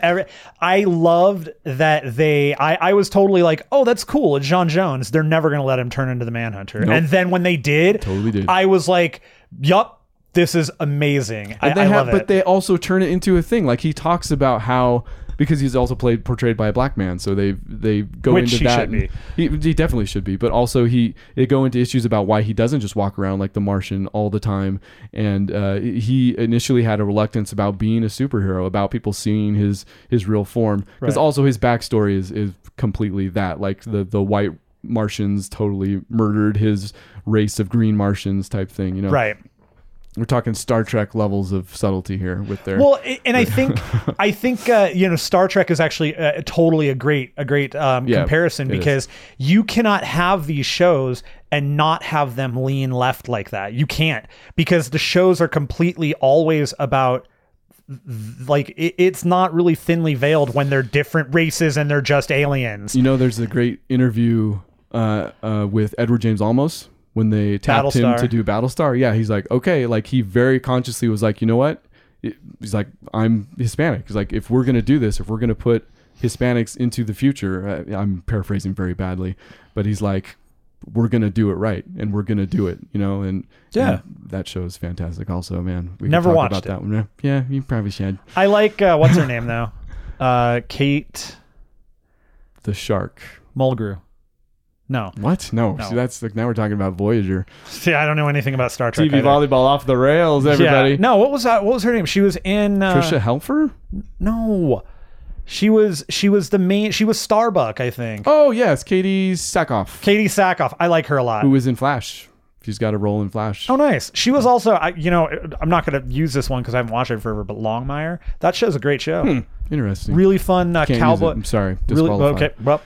I loved that I was totally like, oh, that's cool. It's Jon Jones. They're never going to let him turn into the Manhunter. Nope. And then when they did, totally did. I was like, yup, this is amazing. I love it. But they also turn it into a thing. Like, he talks about how, because he's also portrayed by a black man, so they go Which into that. Should be. He definitely should be, but also they go into issues about why he doesn't just walk around like the Martian all the time, and he initially had a reluctance about being a superhero, about people seeing his real form, because also his backstory is completely that, like the white Martians totally murdered his race of green Martians type thing, you know? Right. We're talking Star Trek levels of subtlety here with their. Well, and I think Star Trek is actually totally a great comparison, because you cannot have these shows and not have them lean left like that. You can't, because the shows are completely always about, like, it's not really thinly veiled when they're different races and they're just aliens. You know, there's a great interview with Edward James Olmos. When they tapped him to do Battlestar, he's like, okay, like, he very consciously was like, you know what? He's like, I'm Hispanic. He's like, if we're going to do this, if we're going to put Hispanics into the future, I'm paraphrasing very badly, but he's like, we're going to do it right, and we're going to do it, you know? And that show is fantastic also, man. We never watched about that one. Yeah, you probably should. I like, what's her name, though? Kate... The Shark. Mulgrew. No. What? No. See, that's like, now we're talking about Voyager. See, I don't know anything about Star Trek. TV volleyball off the rails, everybody. Yeah. No, what was that? What was her name? She was in Trisha Helfer? No. She was the main. She was Starbuck, I think. Oh yes, Katie Sackhoff. Katie Sackhoff. I like her a lot. Who was in Flash? She's got a role in Flash. Oh, nice. She was also. I'm not going to use this one because I haven't watched it forever. But Longmire. That show's a great show. Interesting. Really fun cowboy. I'm sorry. Disqualified. Okay. Well.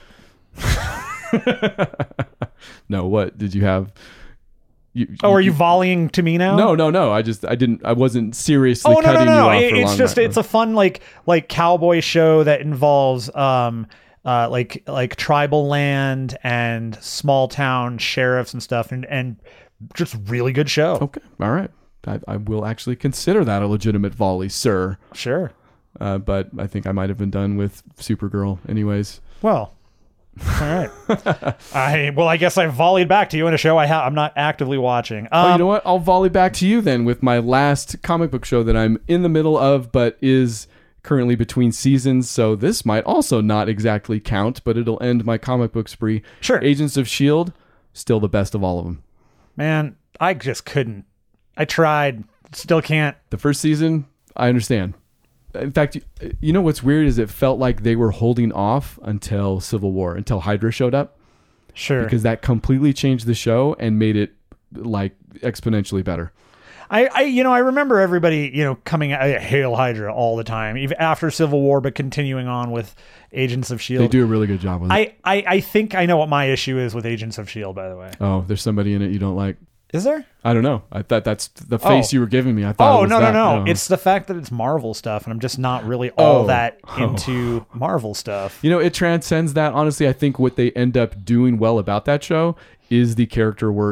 No, what did you have? Are you volleying to me now? No. I wasn't seriously cutting you off. It's just it's a fun like cowboy show that involves like tribal land and small town sheriffs and stuff, and just really good show. Okay, all right. I will actually consider that a legitimate volley, sir. Sure. But I think I might have been done with Supergirl anyways. Well. All right. I guess I volleyed back to you in a show I'm not actively watching. You know what? I'll volley back to you then with my last comic book show that I'm in the middle of, but is currently between seasons. So this might also not exactly count, but it'll end my comic book spree. Sure. Agents of S.H.I.E.L.D., still the best of all of them. Man, I just couldn't. I tried. Still can't. The first season, I understand. In fact, you know what's weird is it felt like they were holding off until Civil War, until Hydra showed up. Sure. Because that completely changed the show and made it like exponentially better. I remember everybody, coming at Hail Hydra all the time, even after Civil War, but continuing on with Agents of S.H.I.E.L.D. They do a really good job with it. I think I know what my issue is with Agents of S.H.I.E.L.D., by the way. Oh, there's somebody in it you don't like. Is there? I don't know. I thought that's the face you were giving me. I thought. No. It's the fact that it's Marvel stuff, and I'm just not really all that into Marvel stuff. It transcends that. Honestly, I think what they end up doing well about that show is the character work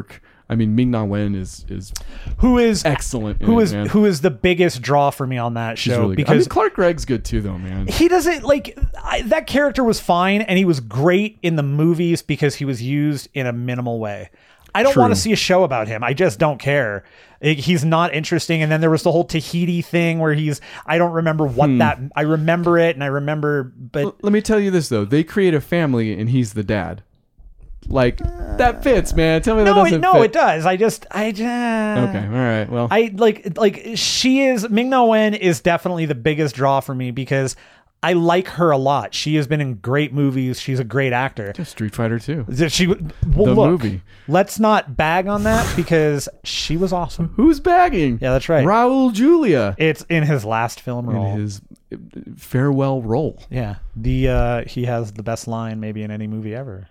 I mean, Ming-Na Wen is who is excellent. Who is the biggest draw for me on that show? Really because Clark Gregg's good too, though, man. He doesn't that character was fine, and he was great in the movies because he was used in a minimal way. I don't want to see a show about him. I just don't care. He's not interesting. And then there was the whole Tahiti thing where I don't remember what I remember it, and I remember, but let me tell you this though. They create a family and he's the dad. Like that fits, man. Tell me that doesn't fit. It does. Okay, all right. Well, I Ming-Na Wen is definitely the biggest draw for me because I like her a lot. She has been in great movies. She's a great actor. Street Fighter 2. Movie. Let's not bag on that because she was awesome. Who's bagging? Yeah, that's right. Raul Julia. It's in his last film role. In his farewell role. Yeah. He has the best line maybe in any movie ever.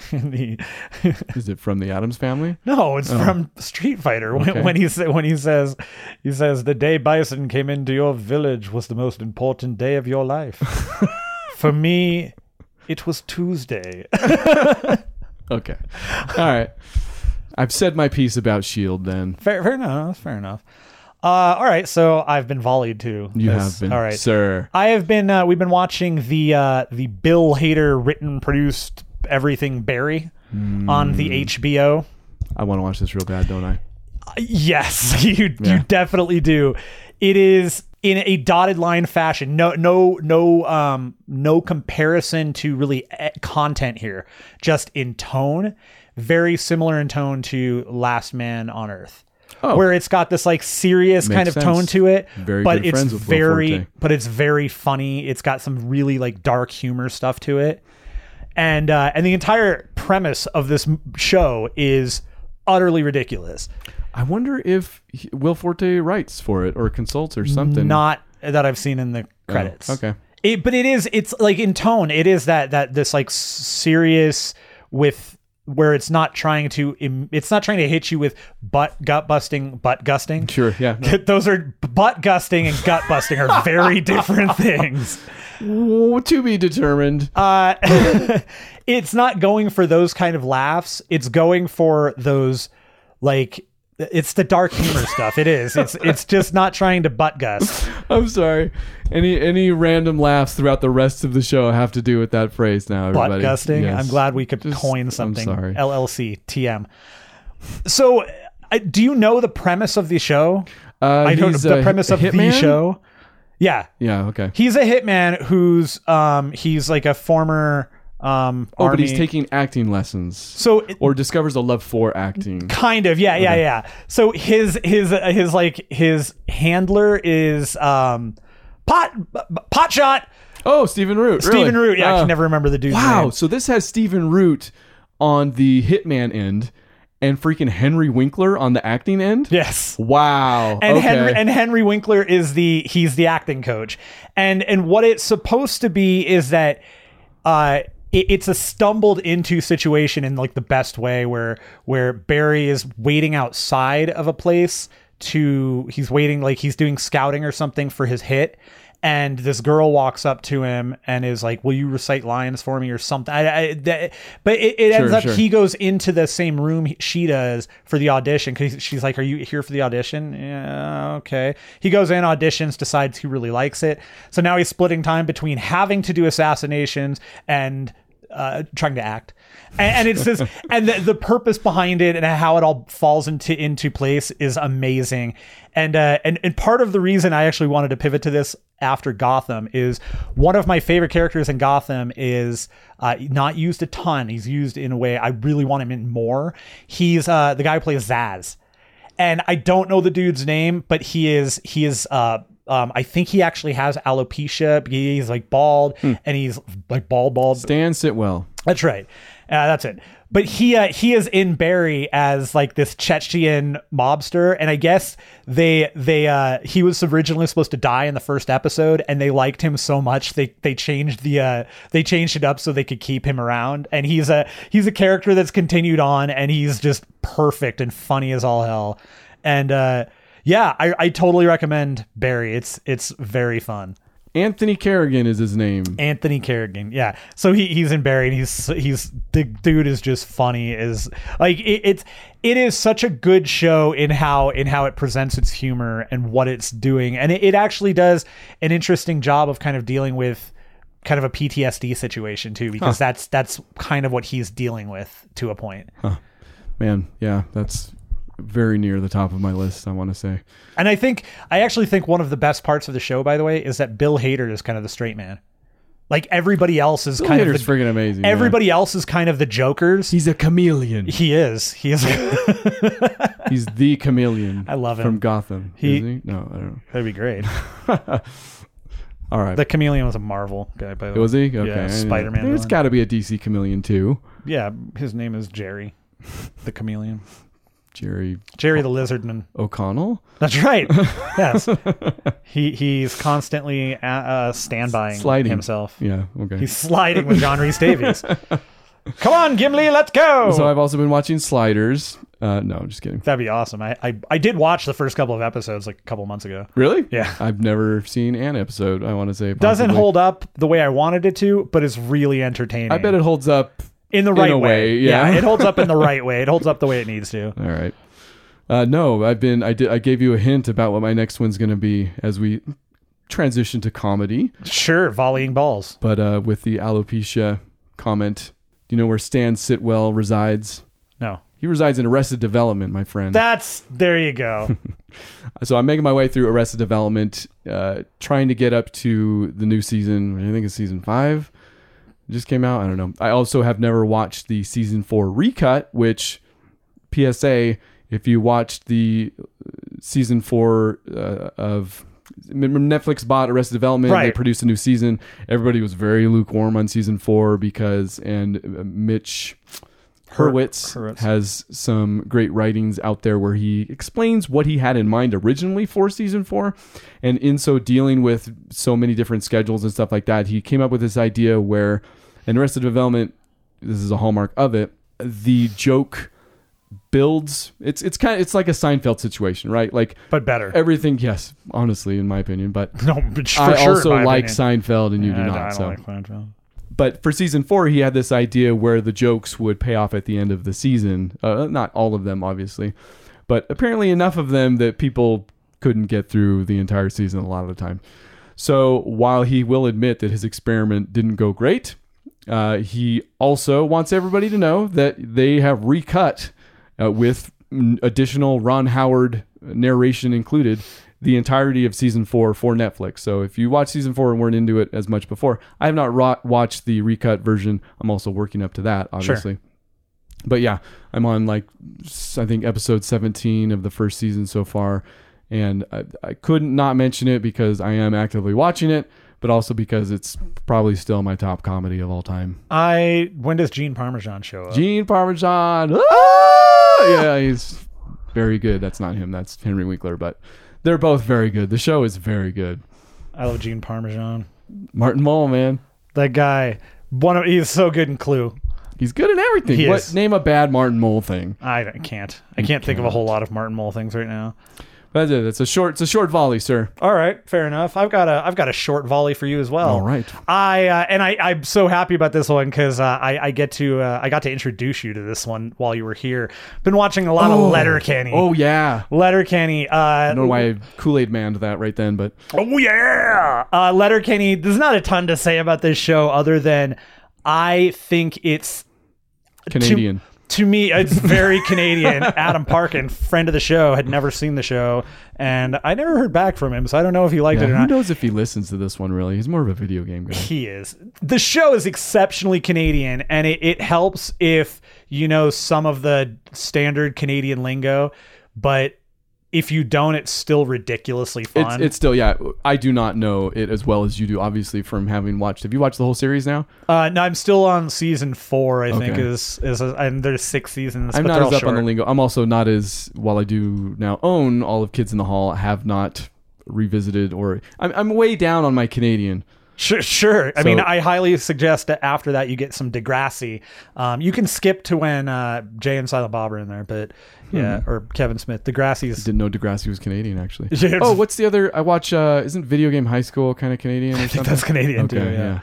Is it from the Addams Family? No, it's from Street Fighter. When he says the day Bison came into your village was the most important day of your life. For me, it was Tuesday. Okay, all right. I've said my piece about S.H.I.E.L.D. Then fair enough. All right, so I've been volleyed too. You have been, all right, sir. I have been. We've been watching the Bill Hader written, produced everything Barry on the HBO. I want to watch this real bad, don't I? Yes, you definitely do. It is in a dotted line fashion. No comparison to really content here. Just in tone, very similar in tone to Last Man on Earth. Where it's got this like serious kind of tone to it, but it's very funny. It's got some really like dark humor stuff to it. And the entire premise of this show is utterly ridiculous. I wonder if Will Forte writes for it or consults or something. Not that I've seen in the credits. Okay. But it's like in tone, it is that this like serious with where it's not trying to hit you with gut gusting. Sure, yeah. Those are butt gusting and gut busting are very different things. To be determined. It's not going for those kind of laughs. It's going for those like it's the dark humor stuff. It is. It's just not trying to butt gust. I'm sorry. Any random laughs throughout the rest of the show have to do with that phrase now, everybody. Butt gusting? Yes. I'm glad we could coin something. I'm sorry. LLC, TM. So, do you know the premise of the show? I don't know the premise of hitman? The show. Yeah. Yeah, okay. He's a hitman who's he's like a former army. But he's taking acting lessons. Or discovers a love for acting. Kind of, yeah. So his handler is pot shot. Oh, Stephen Root. Stephen Root. Yeah, I can never remember the dude's name. Wow. So this has Stephen Root on the hitman end and freaking Henry Winkler on the acting end. Yes. Wow. And okay. Henry Winkler is he's the acting coach. And what it's supposed to be is that it's a stumbled into situation in like the best way where Barry is waiting outside of a place he's waiting, like he's doing scouting or something for his hit. And this girl walks up to him and is like, will you recite lines for me or something? But it ends up, he goes into the same room she does for the audition. Cause she's like, are you here for the audition? Yeah. Okay. He goes in, auditions, decides he really likes it. So now he's splitting time between having to do assassinations and trying to act. And it's this, and the purpose behind it and how it all falls into place is amazing. And part of the reason I actually wanted to pivot to this after Gotham is one of my favorite characters in Gotham is not used a ton. He's used in a way I really want him in more. He's the guy who plays Zaz, and I don't know the dude's name, but he is I think he actually has alopecia. He's like bald, and he's like bald. Stan Sitwell. That's right. That's it. But he is in Barry as like this Chechen mobster, and I guess he was originally supposed to die in the first episode, and they liked him so much they changed it up so they could keep him around, and he's a character that's continued on, and he's just perfect and funny as all hell, and I totally recommend Barry. It's very fun. Anthony Carrigan is his name. Anthony Carrigan, yeah. So he's in Barry, and he's the dude is just funny. Is like it is such a good show in how it presents its humor and what it's doing, and it actually does an interesting job of kind of dealing with kind of a PTSD situation too, because that's kind of what he's dealing with to a point. Man, yeah, that's very near the top of my list, I want to say. And I actually think one of the best parts of the show, by the way, is that Bill Hader is kind of the straight man. Like everybody else is kind of freaking amazing. Everybody else is kind of the jokers. He's a chameleon. He is. He's the chameleon. I love him. From Gotham. Is he? No, I don't know. That'd be great. All right. The chameleon was a Marvel guy, by the way. Was he? Okay. Yeah, Spider-Man. There's got to be a DC chameleon too. Yeah, his name is Jerry, the chameleon. Jerry the Lizardman O'Connell. That's right. Yes, he's constantly standbying sliding himself. Yeah, okay. He's sliding with John Rhys Davies. Come on, Gimli, let's go. So I've also been watching Sliders. No, just kidding. That'd be awesome. I did watch the first couple of episodes like a couple months ago. Really? Yeah. I've never seen an episode. I want to say doesn't hold up the way I wanted it to, but it's really entertaining. I bet it holds up. In the right way. Yeah. It holds up in the right way. It holds up the way it needs to. All right. No, I gave you a hint about what my next one's going to be as we transition to comedy. Sure, volleying balls. But with the alopecia comment, do you know where Stan Sitwell resides? No. He resides in Arrested Development, my friend. There you go. So I'm making my way through Arrested Development, trying to get up to the new season. I think it's season 5. It just came out. I don't know. I also have never watched the season 4 recut, which PSA, if you watched the season 4 of Netflix bought Arrested Development, right. They produced a new season. Everybody was very lukewarm on season 4 and Mitch Hurwitz has some great writings out there where he explains what he had in mind originally for season 4. And in so dealing with so many different schedules and stuff like that, he came up with this idea where in Arrested Development, this is a hallmark of it, the joke builds. It's like a Seinfeld situation, right? Like, but better. Everything, yes, honestly, in my opinion. But no, but I also like Seinfeld, and you do not. I don't like Seinfeld. But for season 4, he had this idea where the jokes would pay off at the end of the season. Not all of them, obviously, but apparently enough of them that people couldn't get through the entire season a lot of the time. So while he will admit that his experiment didn't go great, he also wants everybody to know that they have recut with additional Ron Howard narration included the entirety of season 4 for Netflix. So if you watch season 4 and weren't into it as much before, I have not watched the recut version. I'm also working up to that, obviously. Sure. But yeah, I'm on I think episode 17 of the first season so far. And I couldn't not mention it because I am actively watching it, but also because it's probably still my top comedy of all time. When does Gene Parmesan show up? Gene Parmesan. Ah! Yeah, he's very good. That's not him. That's Henry Winkler, but they're both very good. The show is very good. I love Gene Parmesan. Martin Mull, man. That guy. He's so good in Clue. He's good in everything. Name a bad Martin Mull thing. I can't think of a whole lot of Martin Mull things right now. That's it. It's a short volley, sir. All right, fair enough. I've got a short volley for you as well. All right. I'm so happy about this one because I got to introduce you to this one while you were here. Been watching a lot of Letterkenny. Oh yeah, Letterkenny. I don't know why I Kool-Aid manned that right then, but oh yeah, Letterkenny. There's not a ton to say about this show other than I think it's Canadian. To me, it's very Canadian. Adam Parkin, friend of the show, had never seen the show, and I never heard back from him, so I don't know if he liked it or not. Who knows if he listens to this one, really? He's more of a video game guy. He is. The show is exceptionally Canadian, and it helps if you know some of the standard Canadian lingo, but if you don't, it's still ridiculously fun. It's still, yeah. I do not know it as well as you do, obviously, from having watched. Have you watched the whole series now? No, I'm still on season 4, I think, and there's 6 seasons. I'm not as up on the lingo. I'm also not as, while I do now own all of Kids in the Hall, have not revisited, or I'm way down on my Canadian. Sure. I mean, I highly suggest that after that you get some Degrassi. You can skip to when Jay and Silent Bob are in there, but yeah, or Kevin Smith. Degrassi's. Didn't know Degrassi was Canadian, actually. Oh, what's the other? I watch. Isn't Video Game High School kind of Canadian or something? That's Canadian too. Yeah.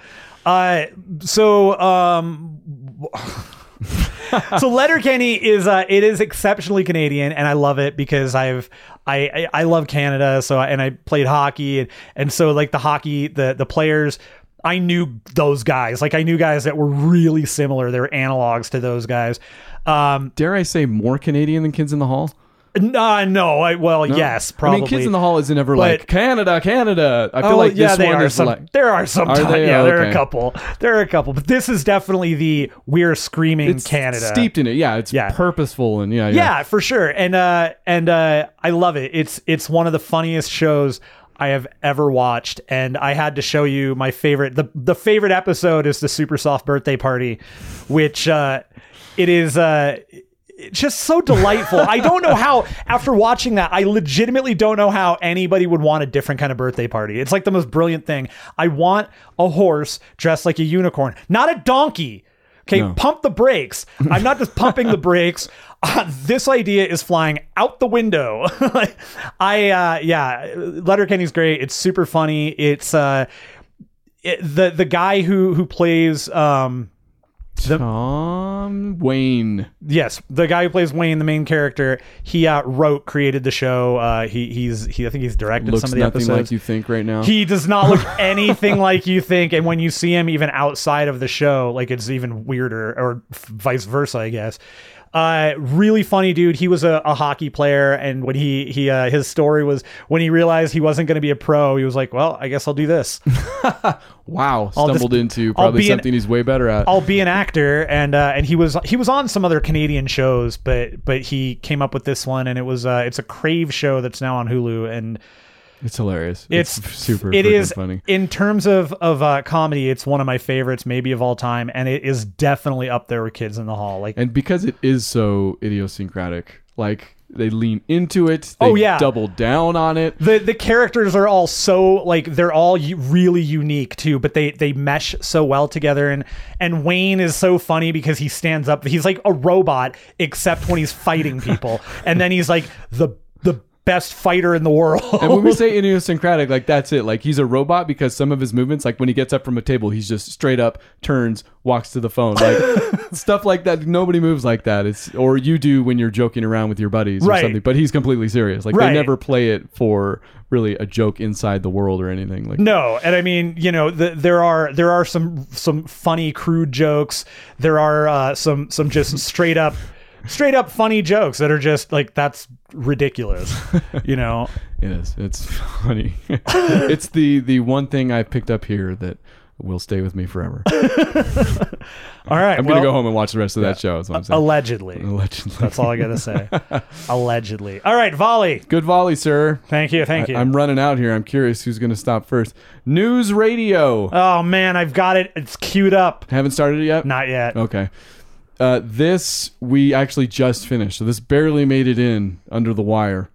So Letterkenny is it is exceptionally Canadian, and I love it because I love Canada. So and I played hockey, and so like the hockey the players, I knew those guys. Like I knew guys that were really similar. They're analogs to those guys. Dare I say more Canadian than Kids in the Hall? No. Yes, probably. I mean, Kids in the Hall isn't ever like Canada. I feel like this one is like... There are some. There are a couple. But this is definitely the we're screaming it's Canada. Steeped in it. Yeah, it's purposeful and yeah, for sure. And I love it. It's one of the funniest shows I have ever watched, and I had to show you my favorite. The favorite episode is the Super Soft Birthday Party, which it is. It's just so delightful. I don't know how, after watching that, I legitimately don't know how anybody would want a different kind of birthday party. It's like the most brilliant thing. I want a horse dressed like a unicorn, not a donkey. Okay, no. Pump the brakes. I'm not just pumping the brakes. This idea is flying out the window. Letterkenny's great. It's super funny. It's the guy who plays Tom Wayne. Yes, the guy who plays Wayne, the main character. He created the show. I think he's directed some of the episodes. Looks nothing like you think right now. He does not look anything like you think, and when you see him even outside of the show, like it's even weirder, or vice versa, I guess. Really funny dude. He was a hockey player, and when he his story was when he realized he wasn't going to be a pro, he was like, well, I guess I'll do this. Wow. Stumbled into probably something he's way better at. I'll be an actor. And he was on some other Canadian shows, but he came up with this one, and it was it's a Crave show that's now on Hulu, and it's hilarious. It's super funny. In terms of comedy, it's one of my favorites, maybe of all time, and it is definitely up there with Kids in the Hall. Like, and because it is so idiosyncratic, like they lean into it. They double down on it. The characters are all so like they're all really unique too, but they mesh so well together. And Wayne is so funny because he stands up. He's like a robot except when he's fighting people, and then he's like the best fighter in the world. And when we say idiosyncratic, like that's it. Like he's a robot because some of his movements, like when he gets up from a table, he's just straight up turns, walks to the phone, like stuff like that. Nobody moves like that. Or you do when you're joking around with your buddies or something. But he's completely serious. Like they never play it for really a joke inside the world or anything. Like no. And I mean, there are some funny crude jokes. There are some just straight up funny jokes that are just like, that's ridiculous. It is. It's funny. It's the one thing I've picked up here that will stay with me forever. All right. I'm going to go home and watch the rest of that show. Is what I'm saying. Allegedly. That's all I got to say. Allegedly. All right. Volley. Good volley, sir. Thank you. I'm running out here. I'm curious who's going to stop first. News radio. Oh, man. I've got it. It's queued up. Haven't started it yet? Not yet. Okay. This we actually just finished, so this barely made it in under the wire.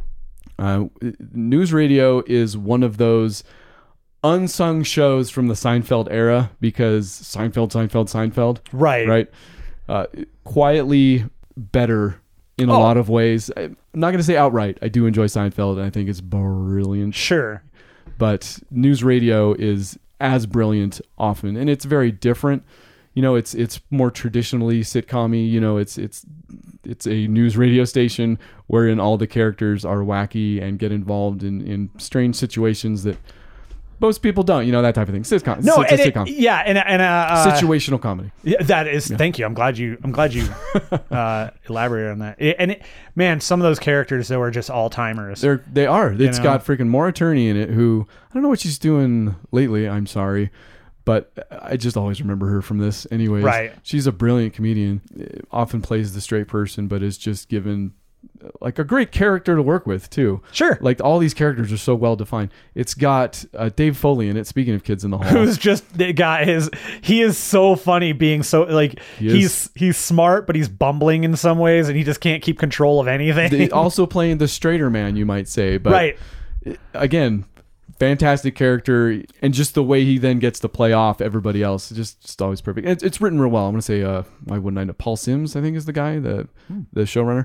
News radio is one of those unsung shows from the Seinfeld era because Seinfeld. Right. Quietly better in a lot of ways. I'm not going to say outright. I do enjoy Seinfeld, and I think it's brilliant. Sure. But news radio is as brilliant often, and it's very different. It's more traditionally sitcom-y. It's a news radio station wherein all the characters are wacky and get involved in strange situations that most people don't. That type of thing. Sitcom. No, it's a sitcom. Situational comedy. Yeah, that is. Yeah. Thank you. I'm glad you elaborated on that. Man, some of those characters though are just all timers. They are. It's got freaking Maura Tierney in it, who I don't know what she's doing lately. I'm sorry. But I just always remember her from this anyways. Right. She's a brilliant comedian, often plays the straight person, but is just given like a great character to work with too. Sure. Like all these characters are so well defined. It's got Dave Foley in it. Speaking of Kids in the Hall. Who's just got he is so funny being so like he's smart, but he's bumbling in some ways and he just can't keep control of anything. Also playing the straighter man, you might say. But right. Again, fantastic character, and just the way he then gets to play off everybody else, just always perfect. It's written real well. I'm gonna say, why wouldn't I know? Paul Sims, I think, is the guy, the showrunner.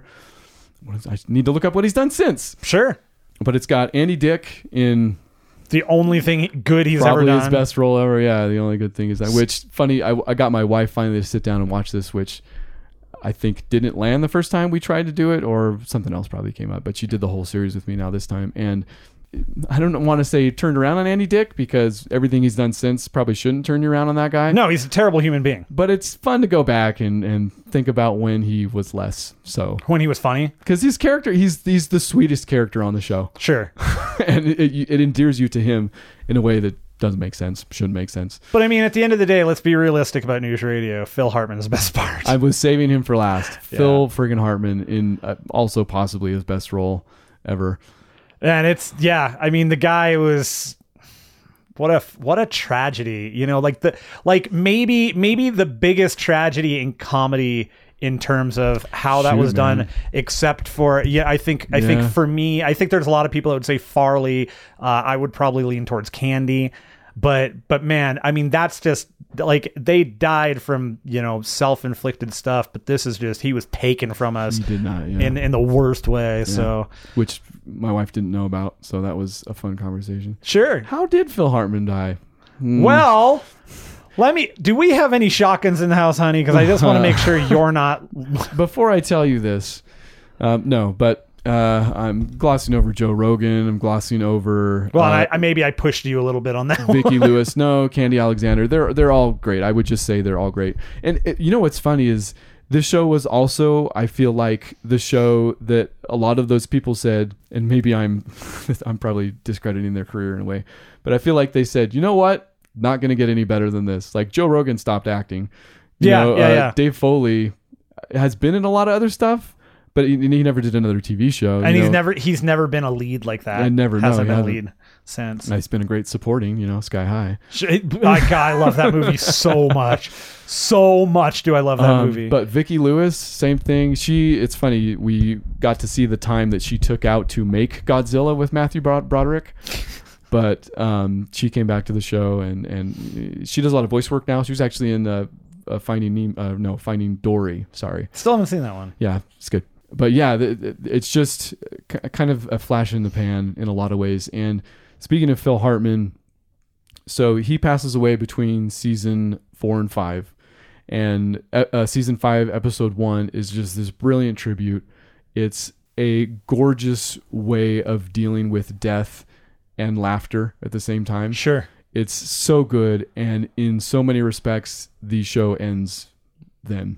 I need to look up what he's done since. Sure, but it's got Andy Dick in the only thing good he's probably ever done. His best role ever. Yeah, the only good thing is that. Which funny, I got my wife finally to sit down and watch this, which I think didn't land the first time we tried to do it, or something else probably came up. But she did the whole series with me now this time, and I don't want to say turned around on Andy Dick, because everything he's done since probably shouldn't turn you around on that guy. No, he's a terrible human being. But it's fun to go back and think about when he was less so. When he was funny? Because his character, he's the sweetest character on the show. Sure. And it endears you to him in a way that doesn't make sense, shouldn't make sense. But I mean, at the end of the day, let's be realistic about news radio. Phil Hartman is the best part. I was saving him for last. Yeah. Phil friggin' Hartman in also possibly his best role ever. And I mean, the guy was, what a tragedy, like maybe the biggest tragedy in comedy in terms of how that was done, except for, I think for me, I think there's a lot of people that would say Farley. I would probably lean towards Candy, but man, I mean, that's just like, they died from, self-inflicted stuff, but this is just, he was taken from us. He did not, in the worst way. Yeah. So, which my wife didn't know about, so that was a fun conversation. Sure. How did Phil Hartman die? Well, do we have any shotguns in the house, honey? Because I just want to make sure you're not. Before I tell you this, no, but I'm glossing over Joe Rogan. I'm glossing over. Well, maybe I pushed you a little bit on that. Vicki Lewis, no, Candy Alexander. They're all great. I would just say they're all great. And what's funny is this show was also, I feel like, the show that a lot of those people said, and maybe I'm probably discrediting their career in a way, but I feel like they said, you know what? Not going to get any better than this. Like, Joe Rogan stopped acting. Dave Foley has been in a lot of other stuff, but he never did another TV show. And he's never been a lead like that. And hasn't been a lead since. And he's been a great supporting, Sky High. I love that movie so much. So much do I love that movie. But Vicki Lewis, same thing. It's funny, we got to see the time that she took out to make Godzilla with Matthew Broderick. But she came back to the show, and she does a lot of voice work now. She was actually in Finding Dory. Sorry. Still haven't seen that one. Yeah, it's good. But yeah, it's just kind of a flash in the pan in a lot of ways. And speaking of Phil Hartman, so he passes away between season 4 and 5. And season 5, episode 1 is just this brilliant tribute. It's a gorgeous way of dealing with death and laughter at the same time. Sure. It's so good. And in so many respects, the show ends then.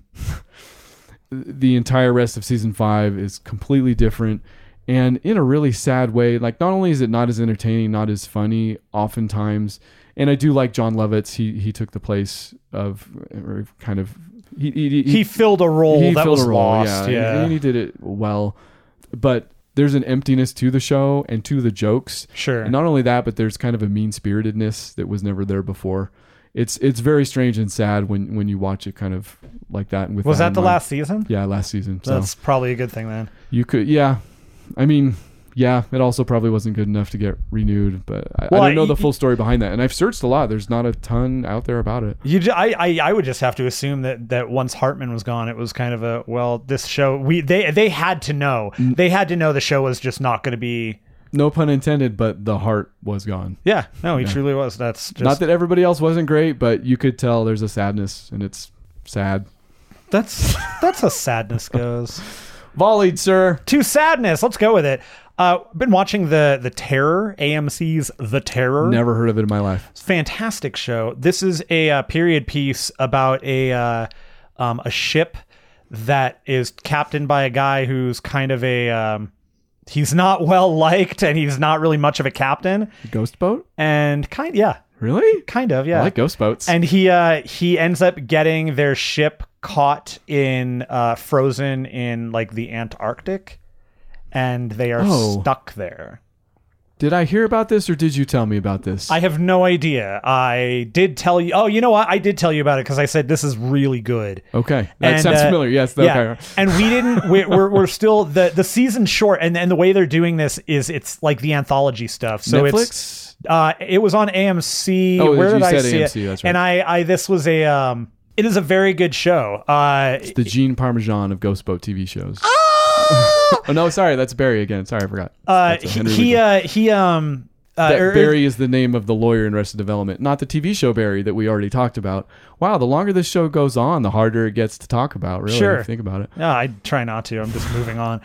The entire rest of season 5 is completely different, and in a really sad way. Like, not only is it not as entertaining, not as funny oftentimes, and I do like John Lovitz. He took the place of, or kind of, he filled a role that was lost. Yeah. And he did it well, but there's an emptiness to the show and to the jokes. Sure. And not only that, but there's kind of a mean-spiritedness that was never there before. It's very strange and sad when you watch it kind of like that. And with was that the last season? Yeah, last season. That's probably a good thing then. You could, yeah. I mean, yeah, it also probably wasn't good enough to get renewed, but I don't know the full story behind that. And I've searched a lot. There's not a ton out there about it. I would just have to assume that once Hartman was gone, it was kind of this show, they had to know. They had to know the show was just not going to be... No pun intended, but the heart was gone. Yeah, no, he truly was. That's just... Not that everybody else wasn't great, but you could tell there's a sadness, and it's sad. That's how sadness goes. Volleyed, sir. To sadness. Let's go with it. Been watching the Terror, AMC's The Terror. Never heard of it in my life. It's a fantastic show. This is a period piece about a ship that is captained by a guy who's kind of a... he's not well liked, and he's not really much of a captain. Ghost boat? And yeah. Really? Kind of, yeah. I like ghost boats. And he ends up getting their ship caught frozen in like the Antarctic, and they are stuck there. Did I hear about this, or did you tell me about this? I have no idea. I did tell you. Oh, you know what? I did tell you about it because I said this is really good. Okay, that sounds familiar. Yes. Yeah. Okay. And we didn't. We're still the season's short, and the way they're doing this is it's like the anthology stuff. So Netflix? It was on AMC. Oh, where did I said see AMC, it? That's right. And this was it is a very good show. It's the Gene Parmesan of Ghost Boat TV shows. Oh no, sorry, that's Barry again. Sorry, I forgot. Barry is the name of the lawyer in Arrested Development, not the TV show Barry that we already talked about. Wow, the longer this show goes on, the harder it gets to talk about. Really, sure. If you think about it. No, I try not to. I'm just moving on.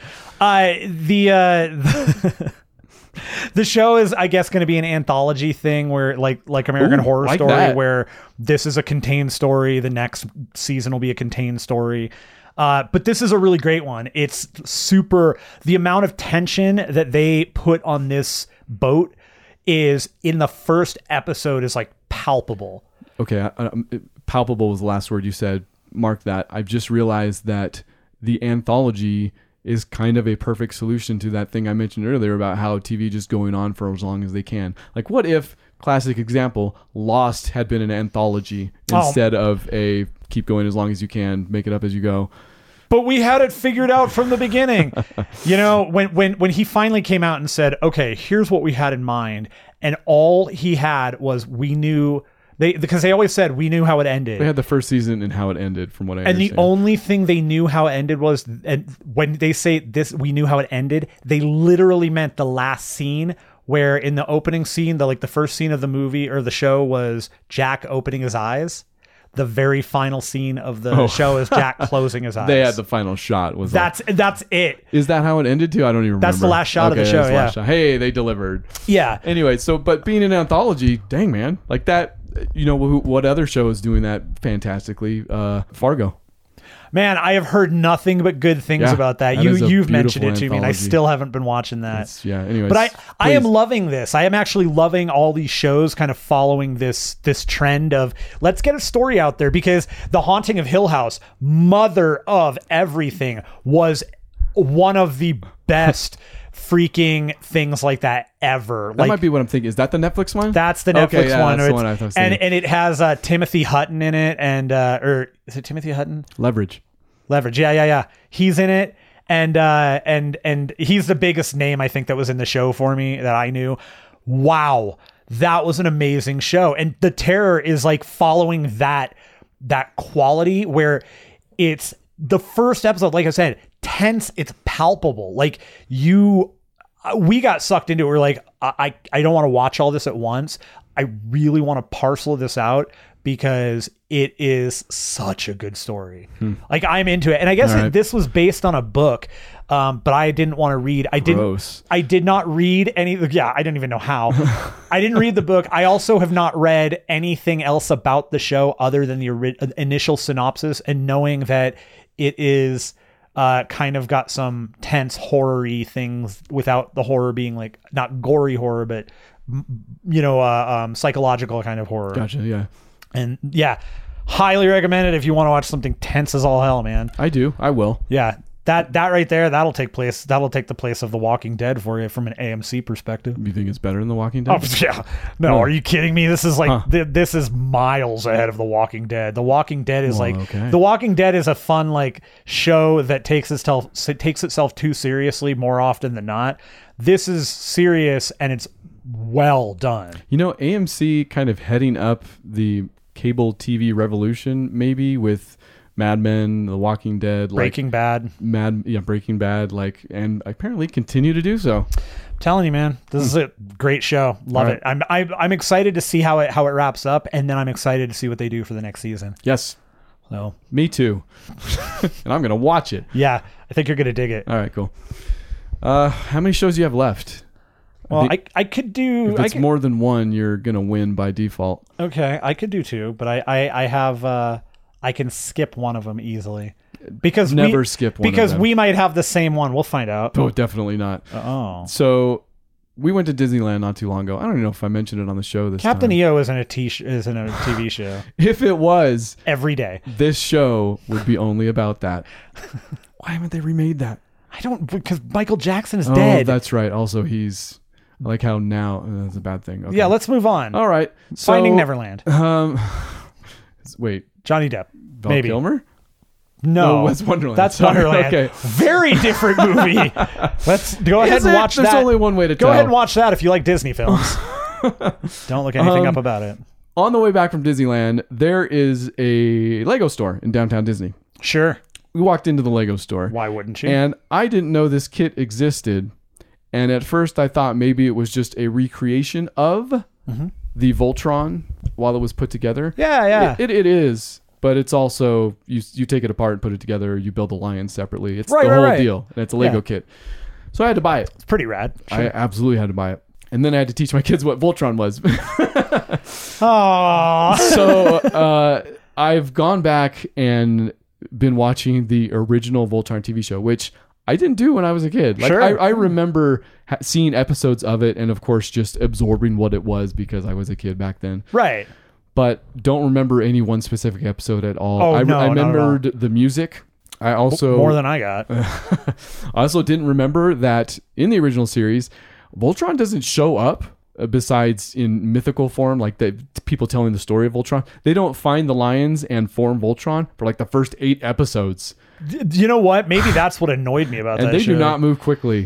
The show is, I guess, going to be an anthology thing where, like American Horror Story, where this is a contained story. The next season will be a contained story. But this is a really great one. It's super. The amount of tension that they put on this boat is in the first episode is like palpable. Okay, palpable was the last word you said. Mark that. I've just realized that the anthology is kind of a perfect solution to that thing I mentioned earlier about how TV just going on for as long as they can. Like, what if, classic example, Lost had been an anthology instead of a keep going as long as you can, make it up as you go. But we had it figured out from the beginning. You know, when he finally came out and said, okay, here's what we had in mind. And all he had was, we knew... Because they always said we knew how it ended. They had the first season and how it ended, from what I understand. And the only thing they knew how it ended was, and when they say this, we knew how it ended, they literally meant the last scene, where in the opening scene, the first scene of the movie or the show was Jack opening his eyes. The very final scene of the show is Jack closing his eyes. They had the final shot. That's it. Is that how it ended too? I don't even remember. That's the last shot of the show. Yeah. Hey, they delivered. Yeah. Anyway, but being an anthology, dang man, like that. You know what other show is doing that fantastically? Fargo. Man, I have heard nothing but good things about that. You've mentioned it to me, and I still haven't been watching that. Anyways. But I am loving this. I am actually loving all these shows kind of following this trend of let's get a story out there, because The Haunting of Hill House, mother of everything, was one of the best freaking things like that ever. That might be what I'm thinking. Is that the Netflix one? That's the Netflix one. That's the one I thought. And it has Timothy Hutton in it, and or is it Timothy Hutton? Leverage. Yeah. He's in it, and he's the biggest name I think that was in the show for me that I knew. Wow, that was an amazing show, and The Terror is like following that quality where it's the first episode, like I said, tense, it's palpable. Like we got sucked into it. We're like, I don't want to watch all this at once. I really want to parcel this out because it is such a good story. Like, I'm into it. And I guess this was based on a book, but I didn't want to read. I did not read any. Yeah, I didn't even know how. I didn't read the book. I also have not read anything else about the show other than the initial synopsis, and knowing that it is kind of got some tense horror-y things without the horror being like not gory horror, but psychological kind of horror. Gotcha. Yeah. And yeah, highly recommend it if you want to watch something tense as all hell, man. I do. I will. Yeah. That right there, that'll take the place of The Walking Dead for you from an AMC perspective. You think it's better than The Walking Dead? Oh, yeah. No, are you kidding me? This is like this is miles ahead of The Walking Dead. The Walking Dead is The Walking Dead is a fun like show that takes itself too seriously more often than not. This is serious and it's well done. You know, AMC kind of heading up the cable TV revolution, maybe with Mad Men, The Walking Dead, Breaking Bad, Breaking Bad, and apparently continue to do so. I'm telling you, man, this is a great show. Love it. I'm excited to see how it wraps up, and then I'm excited to see what they do for the next season. Yes. So me too, and I'm gonna watch it. Yeah, I think you're gonna dig it. All right, cool. How many shows do you have left? Well, I could do. If it's more than one, you're gonna win by default. Okay, I could do two, but I have. I can skip one of them easily because we might have the same one. We'll find out. Oh, definitely not. Oh, so we went to Disneyland not too long ago. I don't even know if I mentioned it on the show this Captain time. EO isn't a TV show. If it was, every day, this show would be only about that. Why haven't they remade that? Because Michael Jackson is dead. That's right. Also, he's like how now that's a bad thing. Okay. Yeah, let's move on. All right. So, Finding Neverland. Wait. Johnny Depp. Val Kilmer? No. Wes Wonderland. That's Wonderland. Okay. Very different movie. Let's go ahead and watch that. There's only one way to tell. Go ahead and watch that if you like Disney films. Don't look anything up about it. On the way back from Disneyland, there is a Lego store in downtown Disney. Sure. We walked into the Lego store. Why wouldn't you? And I didn't know this kit existed. And at first I thought maybe it was just a recreation of the Voltron while it was put together. Yeah. It is. But it's also, you take it apart and put it together. You build the lion separately. It's right, the whole right. deal. And it's a Lego kit. So I had to buy it. It's pretty rad. Sure. I absolutely had to buy it. And then I had to teach my kids what Voltron was. Aww. So I've gone back and been watching the original Voltron TV show, which I didn't do when I was a kid. Like, sure. I remember seeing episodes of it and, of course, just absorbing what it was because I was a kid back then. Right. But don't remember any one specific episode at all. Oh, I remembered not at all. the music. I also... More than I got. I also didn't remember that in the original series, Voltron doesn't show up besides in mythical form, like the people telling the story of Voltron. They don't find the lions and form Voltron for like the first 8 episodes. You know what? Maybe that's what annoyed me about that And they show. do not move quickly.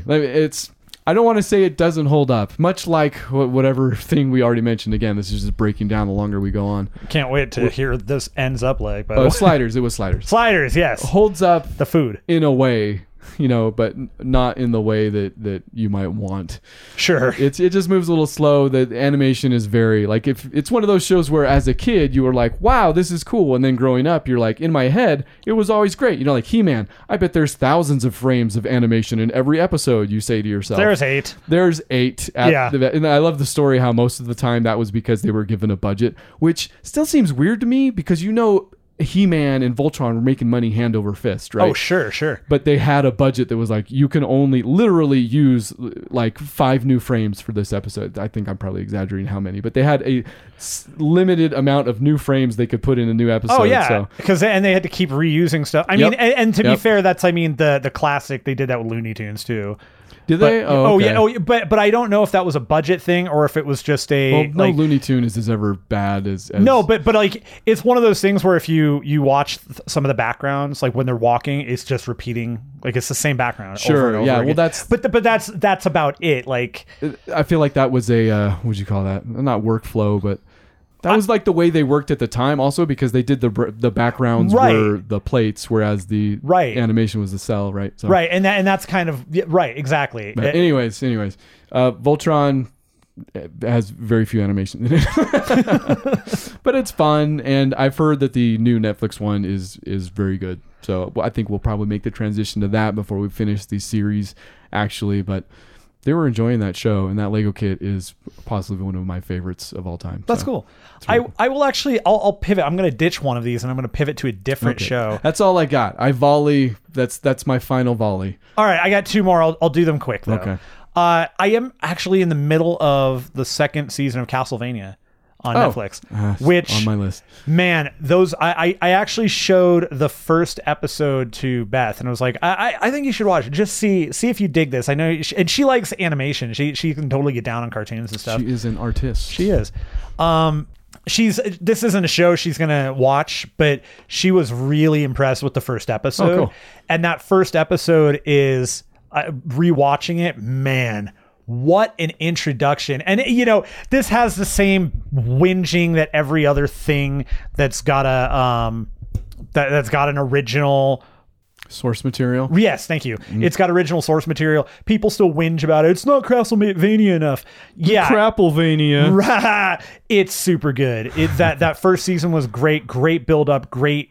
I don't want to say it doesn't hold up. Much like whatever thing we already mentioned. Again, this is just breaking down the longer we go on. Can't wait to hear what this ends up like. By the way. Sliders. It was Sliders. Sliders, yes. Holds up the food in a way, but not in the way that you might want. Sure. It just moves a little slow. The animation is very, like, if it's one of those shows where as a kid you were like, wow, this is cool, and then growing up you're like, in my head it was always great. Like He-Man, I bet there's thousands of frames of animation in every episode. You say to yourself, there's 8. There's 8. And I love the story how most of the time that was because they were given a budget, which still seems weird to me because He-Man and Voltron were making money hand over fist, right? Oh, sure. But they had a budget that was like, you can only literally use like 5 new frames for this episode. I think I'm probably exaggerating how many, but they had a limited amount of new frames they could put in a new episode. Oh, yeah. Because they had to keep reusing stuff. I mean, and to be fair, that's, the classic, they did that with Looney Tunes too. Did they? Okay. But I don't know if that was a budget thing or if it was just a... Well, no Looney Tunes is ever bad as... No, but like, it's one of those things where if you watch some of the backgrounds, like when they're walking, it's just repeating, like it's the same background over and over again. Well, that's... But that's about it, like... I feel like that was a... what'd you call that? Not workflow, but... That was like the way they worked at the time also because they did the backgrounds were the plates, whereas the animation was the cell, right? So. Right, and that's kind of... Right, exactly. But anyways, Voltron has very few animation in it. But it's fun, and I've heard that the new Netflix one is very good. So I think we'll probably make the transition to that before we finish the series, actually, but... They were enjoying that show, and that Lego kit is possibly one of my favorites of all time. That's cool. I will actually, I'll pivot. I'm going to ditch one of these, and I'm going to pivot to a different show. That's all I got. I volley. That's my final volley. All right, I got 2 more. I'll do them quick, though. Okay. I am actually in the middle of the 2nd season of Castlevania on Netflix, which on my list. Man, those I actually showed the first episode to Beth, and I was like, I think you should watch it. Just see if you dig this. I know, and she likes animation. She can totally get down on cartoons and stuff. She is an artist. She is. This isn't a show she's gonna watch, but she was really impressed with the first episode. Oh, cool. And that first episode is rewatching it, man. What an introduction. And this has the same whinging that every other thing that's got that's got an original source material. Yes, thank you. It's got original source material. People still whinge about it. It's not Castlevania enough. Yeah. Crapplevania. It's super good. That first season was great build up, great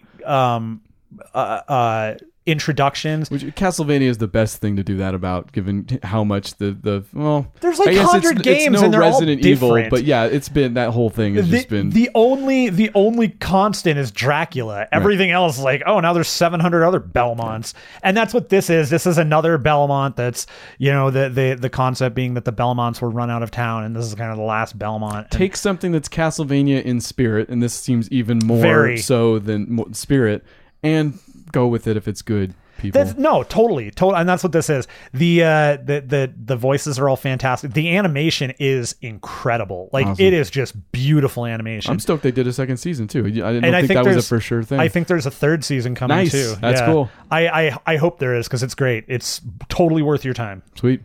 introductions. Which Castlevania is the best thing to do that about, given how much there's like 100 games and they're Resident all different. Evil, but yeah, it's been that whole thing has just been the only constant is Dracula. Everything else is like, oh, now there's 700 other Belmonts, and that's what this is. This is another Belmont. That's the concept being that the Belmonts were run out of town, and this is kind of the last Belmont. Take something that's Castlevania in spirit, and this seems even more so than spirit, and go with it if it's good, people. Totally, and that's what this is. The voices are all fantastic. The animation is incredible. Like, awesome. It is just beautiful animation. I'm stoked they did a 2nd season too. I didn't think that was a for sure thing. I think there's a 3rd season coming too. That's cool. I hope there is, because it's great. It's totally worth your time. Sweet.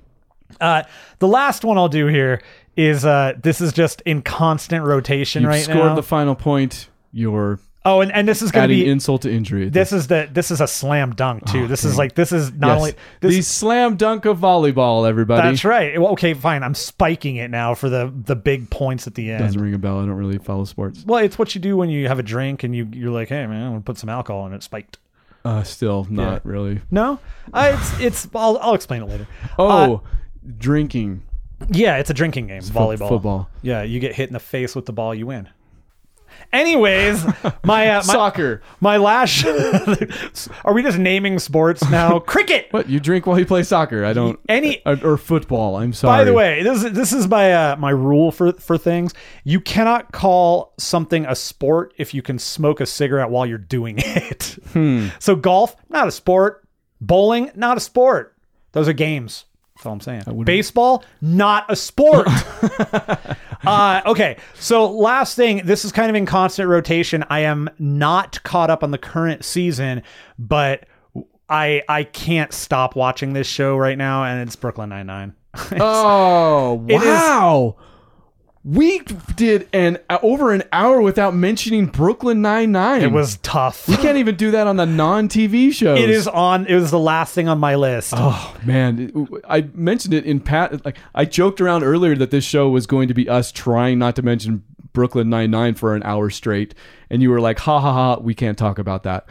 The last one I'll do here is this is just in constant rotation right now. You've scored the final point. You're and this is going to be insult to injury. This is a slam dunk too. This is not only the slam dunk of volleyball, everybody. That's right. Well, okay, fine. I'm spiking it now for the big points at the end. Doesn't ring a bell. I don't really follow sports. Well, it's what you do when you have a drink and you're like, hey man, I'm gonna put some alcohol in it. Spiked. Still not really. No, it's. I'll explain it later. Drinking. Yeah, it's a drinking game. Volleyball, football. Yeah, you get hit in the face with the ball, you win. Anyways, my soccer. My last. Are we just naming sports now? Cricket. What, you drink while you play soccer? I don't. Or football. I'm sorry. By the way, this is my rule for things. You cannot call something a sport if you can smoke a cigarette while you're doing it. So golf, not a sport. Bowling, not a sport. Those are games. That's all I'm saying. Baseball, not a sport. Okay, so last thing, this is kind of in constant rotation. I am not caught up on the current season, but I can't stop watching this show right now, and it's Brooklyn Nine-Nine. Wow. We did over an hour without mentioning Brooklyn Nine-Nine. It was tough. We can't even do that on the non-TV shows. It was the last thing on my list. Oh man, I mentioned it in I joked around earlier that this show was going to be us trying not to mention Brooklyn Nine-Nine for an hour straight, and you were like, ha ha ha, we can't talk about that.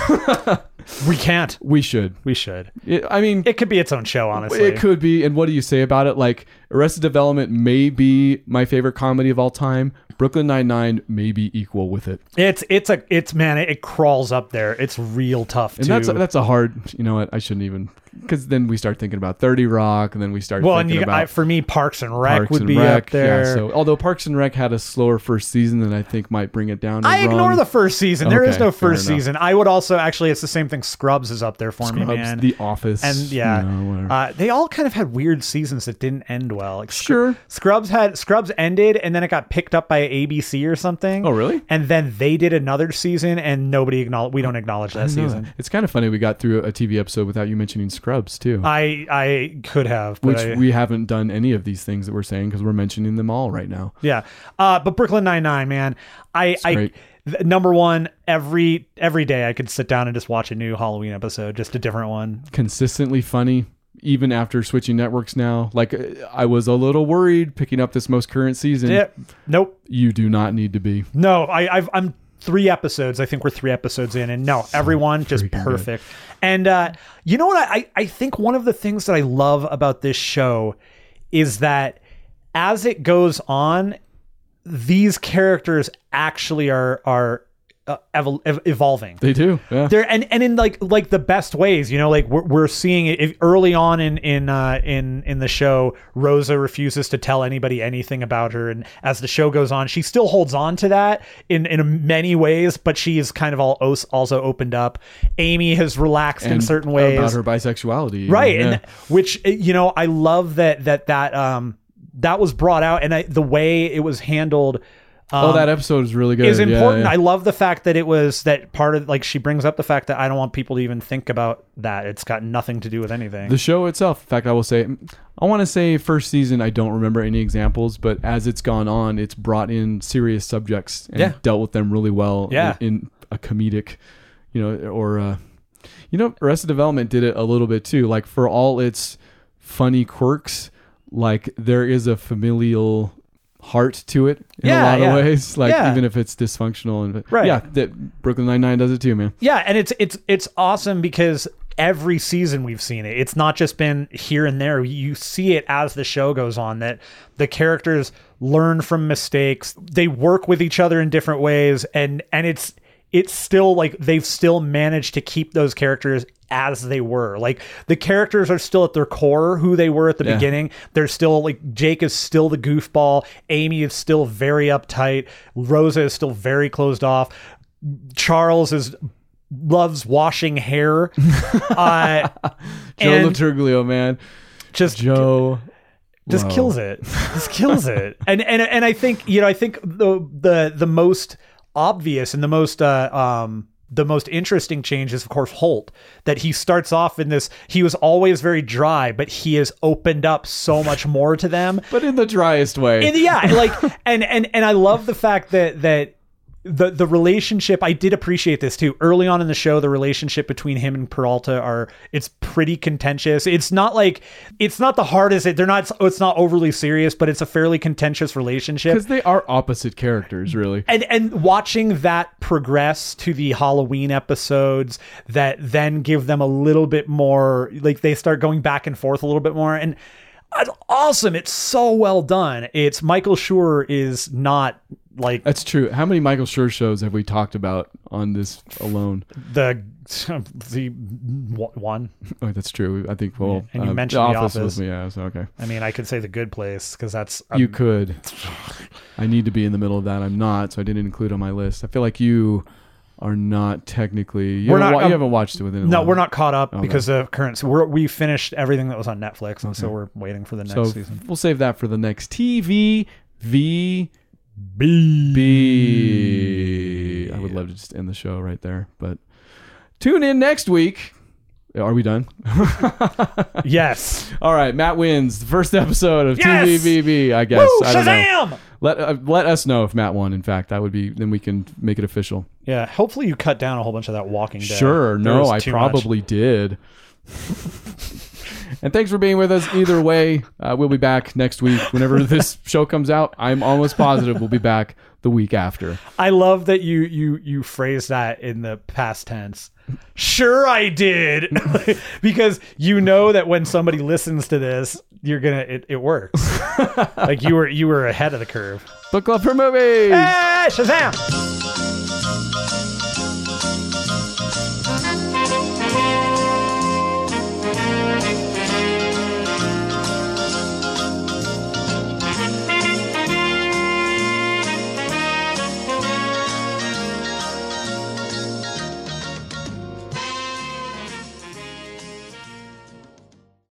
We can't. We should. It could be its own show, honestly. It could be. And what do you say about it? Like, Arrested Development may be my favorite comedy of all time. Brooklyn Nine-Nine may be equal with it. It crawls up there. It's real tough too. And that's a hard, you know what? I shouldn't even, because then we start thinking about 30 Rock, and then we start thinking about for me, Parks and Rec would be up there. Yeah, so although Parks and Rec had a slower first season, that I think might bring it down. I ignore the first season. There is no first season. I would also it's the same thing. Scrubs is up there for me, man. The Office, and they all kind of had weird seasons that didn't end well. Like, sure, Scrubs ended, and then it got picked up by ABC or something. Oh, really? And then they did another season, and we don't acknowledge that season. It's kind of funny we got through a TV episode without you mentioning Scrubs too. I could have, but we haven't done any of these things that we're saying because we're mentioning them all right now. Yeah, but Brooklyn Nine-Nine, man, number one, every day I could sit down and just watch a new Halloween episode, just a different one. Consistently funny, even after switching networks now. Like, I was a little worried picking up this most current season. Yeah. Nope. You do not need to be. No, I'm 3 episodes. I think we're 3 episodes in, and everyone just perfect. Good. And you know what? I think one of the things that I love about this show is that as it goes on, these characters actually are evolving. They do. Yeah. They're and in like the best ways, you know, like we're seeing it early on in the show. Rosa refuses to tell anybody anything about her, and as the show goes on, she still holds on to that in many ways, but she is kind of also opened up. Amy has relaxed in certain ways about her bisexuality, right? Yeah. And which, you know, I love that was brought out, and the way it was handled. That episode is really good. Is important. Yeah. I love the fact that it was that part of, like, she brings up the fact that I don't want people to even think about that. It's got nothing to do with anything. The show itself, in fact, I want to say first season, I don't remember any examples, but as it's gone on, it's brought in serious subjects and dealt with them really well in a comedic, you know, or, Arrested Development did it a little bit too. Like, for all its funny quirks, like, there is a familial heart to it in a lot of ways, like even if it's dysfunctional, and that Brooklyn Nine-Nine does it too, man. Yeah, and it's awesome because every season we've seen it. It's not just been here and there. You see it as the show goes on, that the characters learn from mistakes. They work with each other in different ways, and it's still like they've still managed to keep those characters as they were. Like, the characters are still at their core who they were at the beginning. They're still like, Jake is still the goofball. Amy is still very uptight. Rosa is still very closed off. Charles loves washing hair. Joe Laturglio, man. Joe just kills it. Just kills it. And I think, the most obvious and the most the most interesting change is, of course, Holt, that he starts off in this, he was always very dry, but he has opened up so much more to them. But in the driest way. And I love the fact that the relationship, I did appreciate this too. Early on in the show, the relationship between him and Peralta it's pretty contentious. It's not the hardest, it's not overly serious, but it's a fairly contentious relationship. Because they are opposite characters, really. And watching that progress to the Halloween episodes that then give them a little bit more, like they start going back and forth a little bit more. And it's awesome. It's so well done. It's Michael Schur is not like... That's true. How many Michael Schur shows have we talked about on this alone? The one. Oh, that's true. I think, well... And you mentioned The Office. Was, yeah, so okay. I mean, I could say The Good Place, because that's... You could. I need to be in the middle of that. I'm not, so I didn't include on my list. I feel like you... are not technically... You haven't watched it within... No, we're not caught up because of current... we finished everything that was on Netflix, and so we're waiting for the next season. We'll save that for the next TVVB. I would love to just end the show right there, but tune in next week. Are we done? Yes. All right, Matt wins the first episode of TVVB, I guess. Woo, I don't Shazam! know. Let us know if Matt won. In fact, that would be, then we can make it official. Yeah, hopefully you cut down a whole bunch of that Walking Dead. Sure, no, I probably did. And thanks for being with us. Either way, we'll be back next week. Whenever this show comes out, I'm almost positive we'll be back the week after. I love that you phrase that in the past tense. Sure I did. Because you know that when somebody listens to this, you're gonna it works. Like you were ahead of the curve. Book Club for Movies. Hey, Shazam!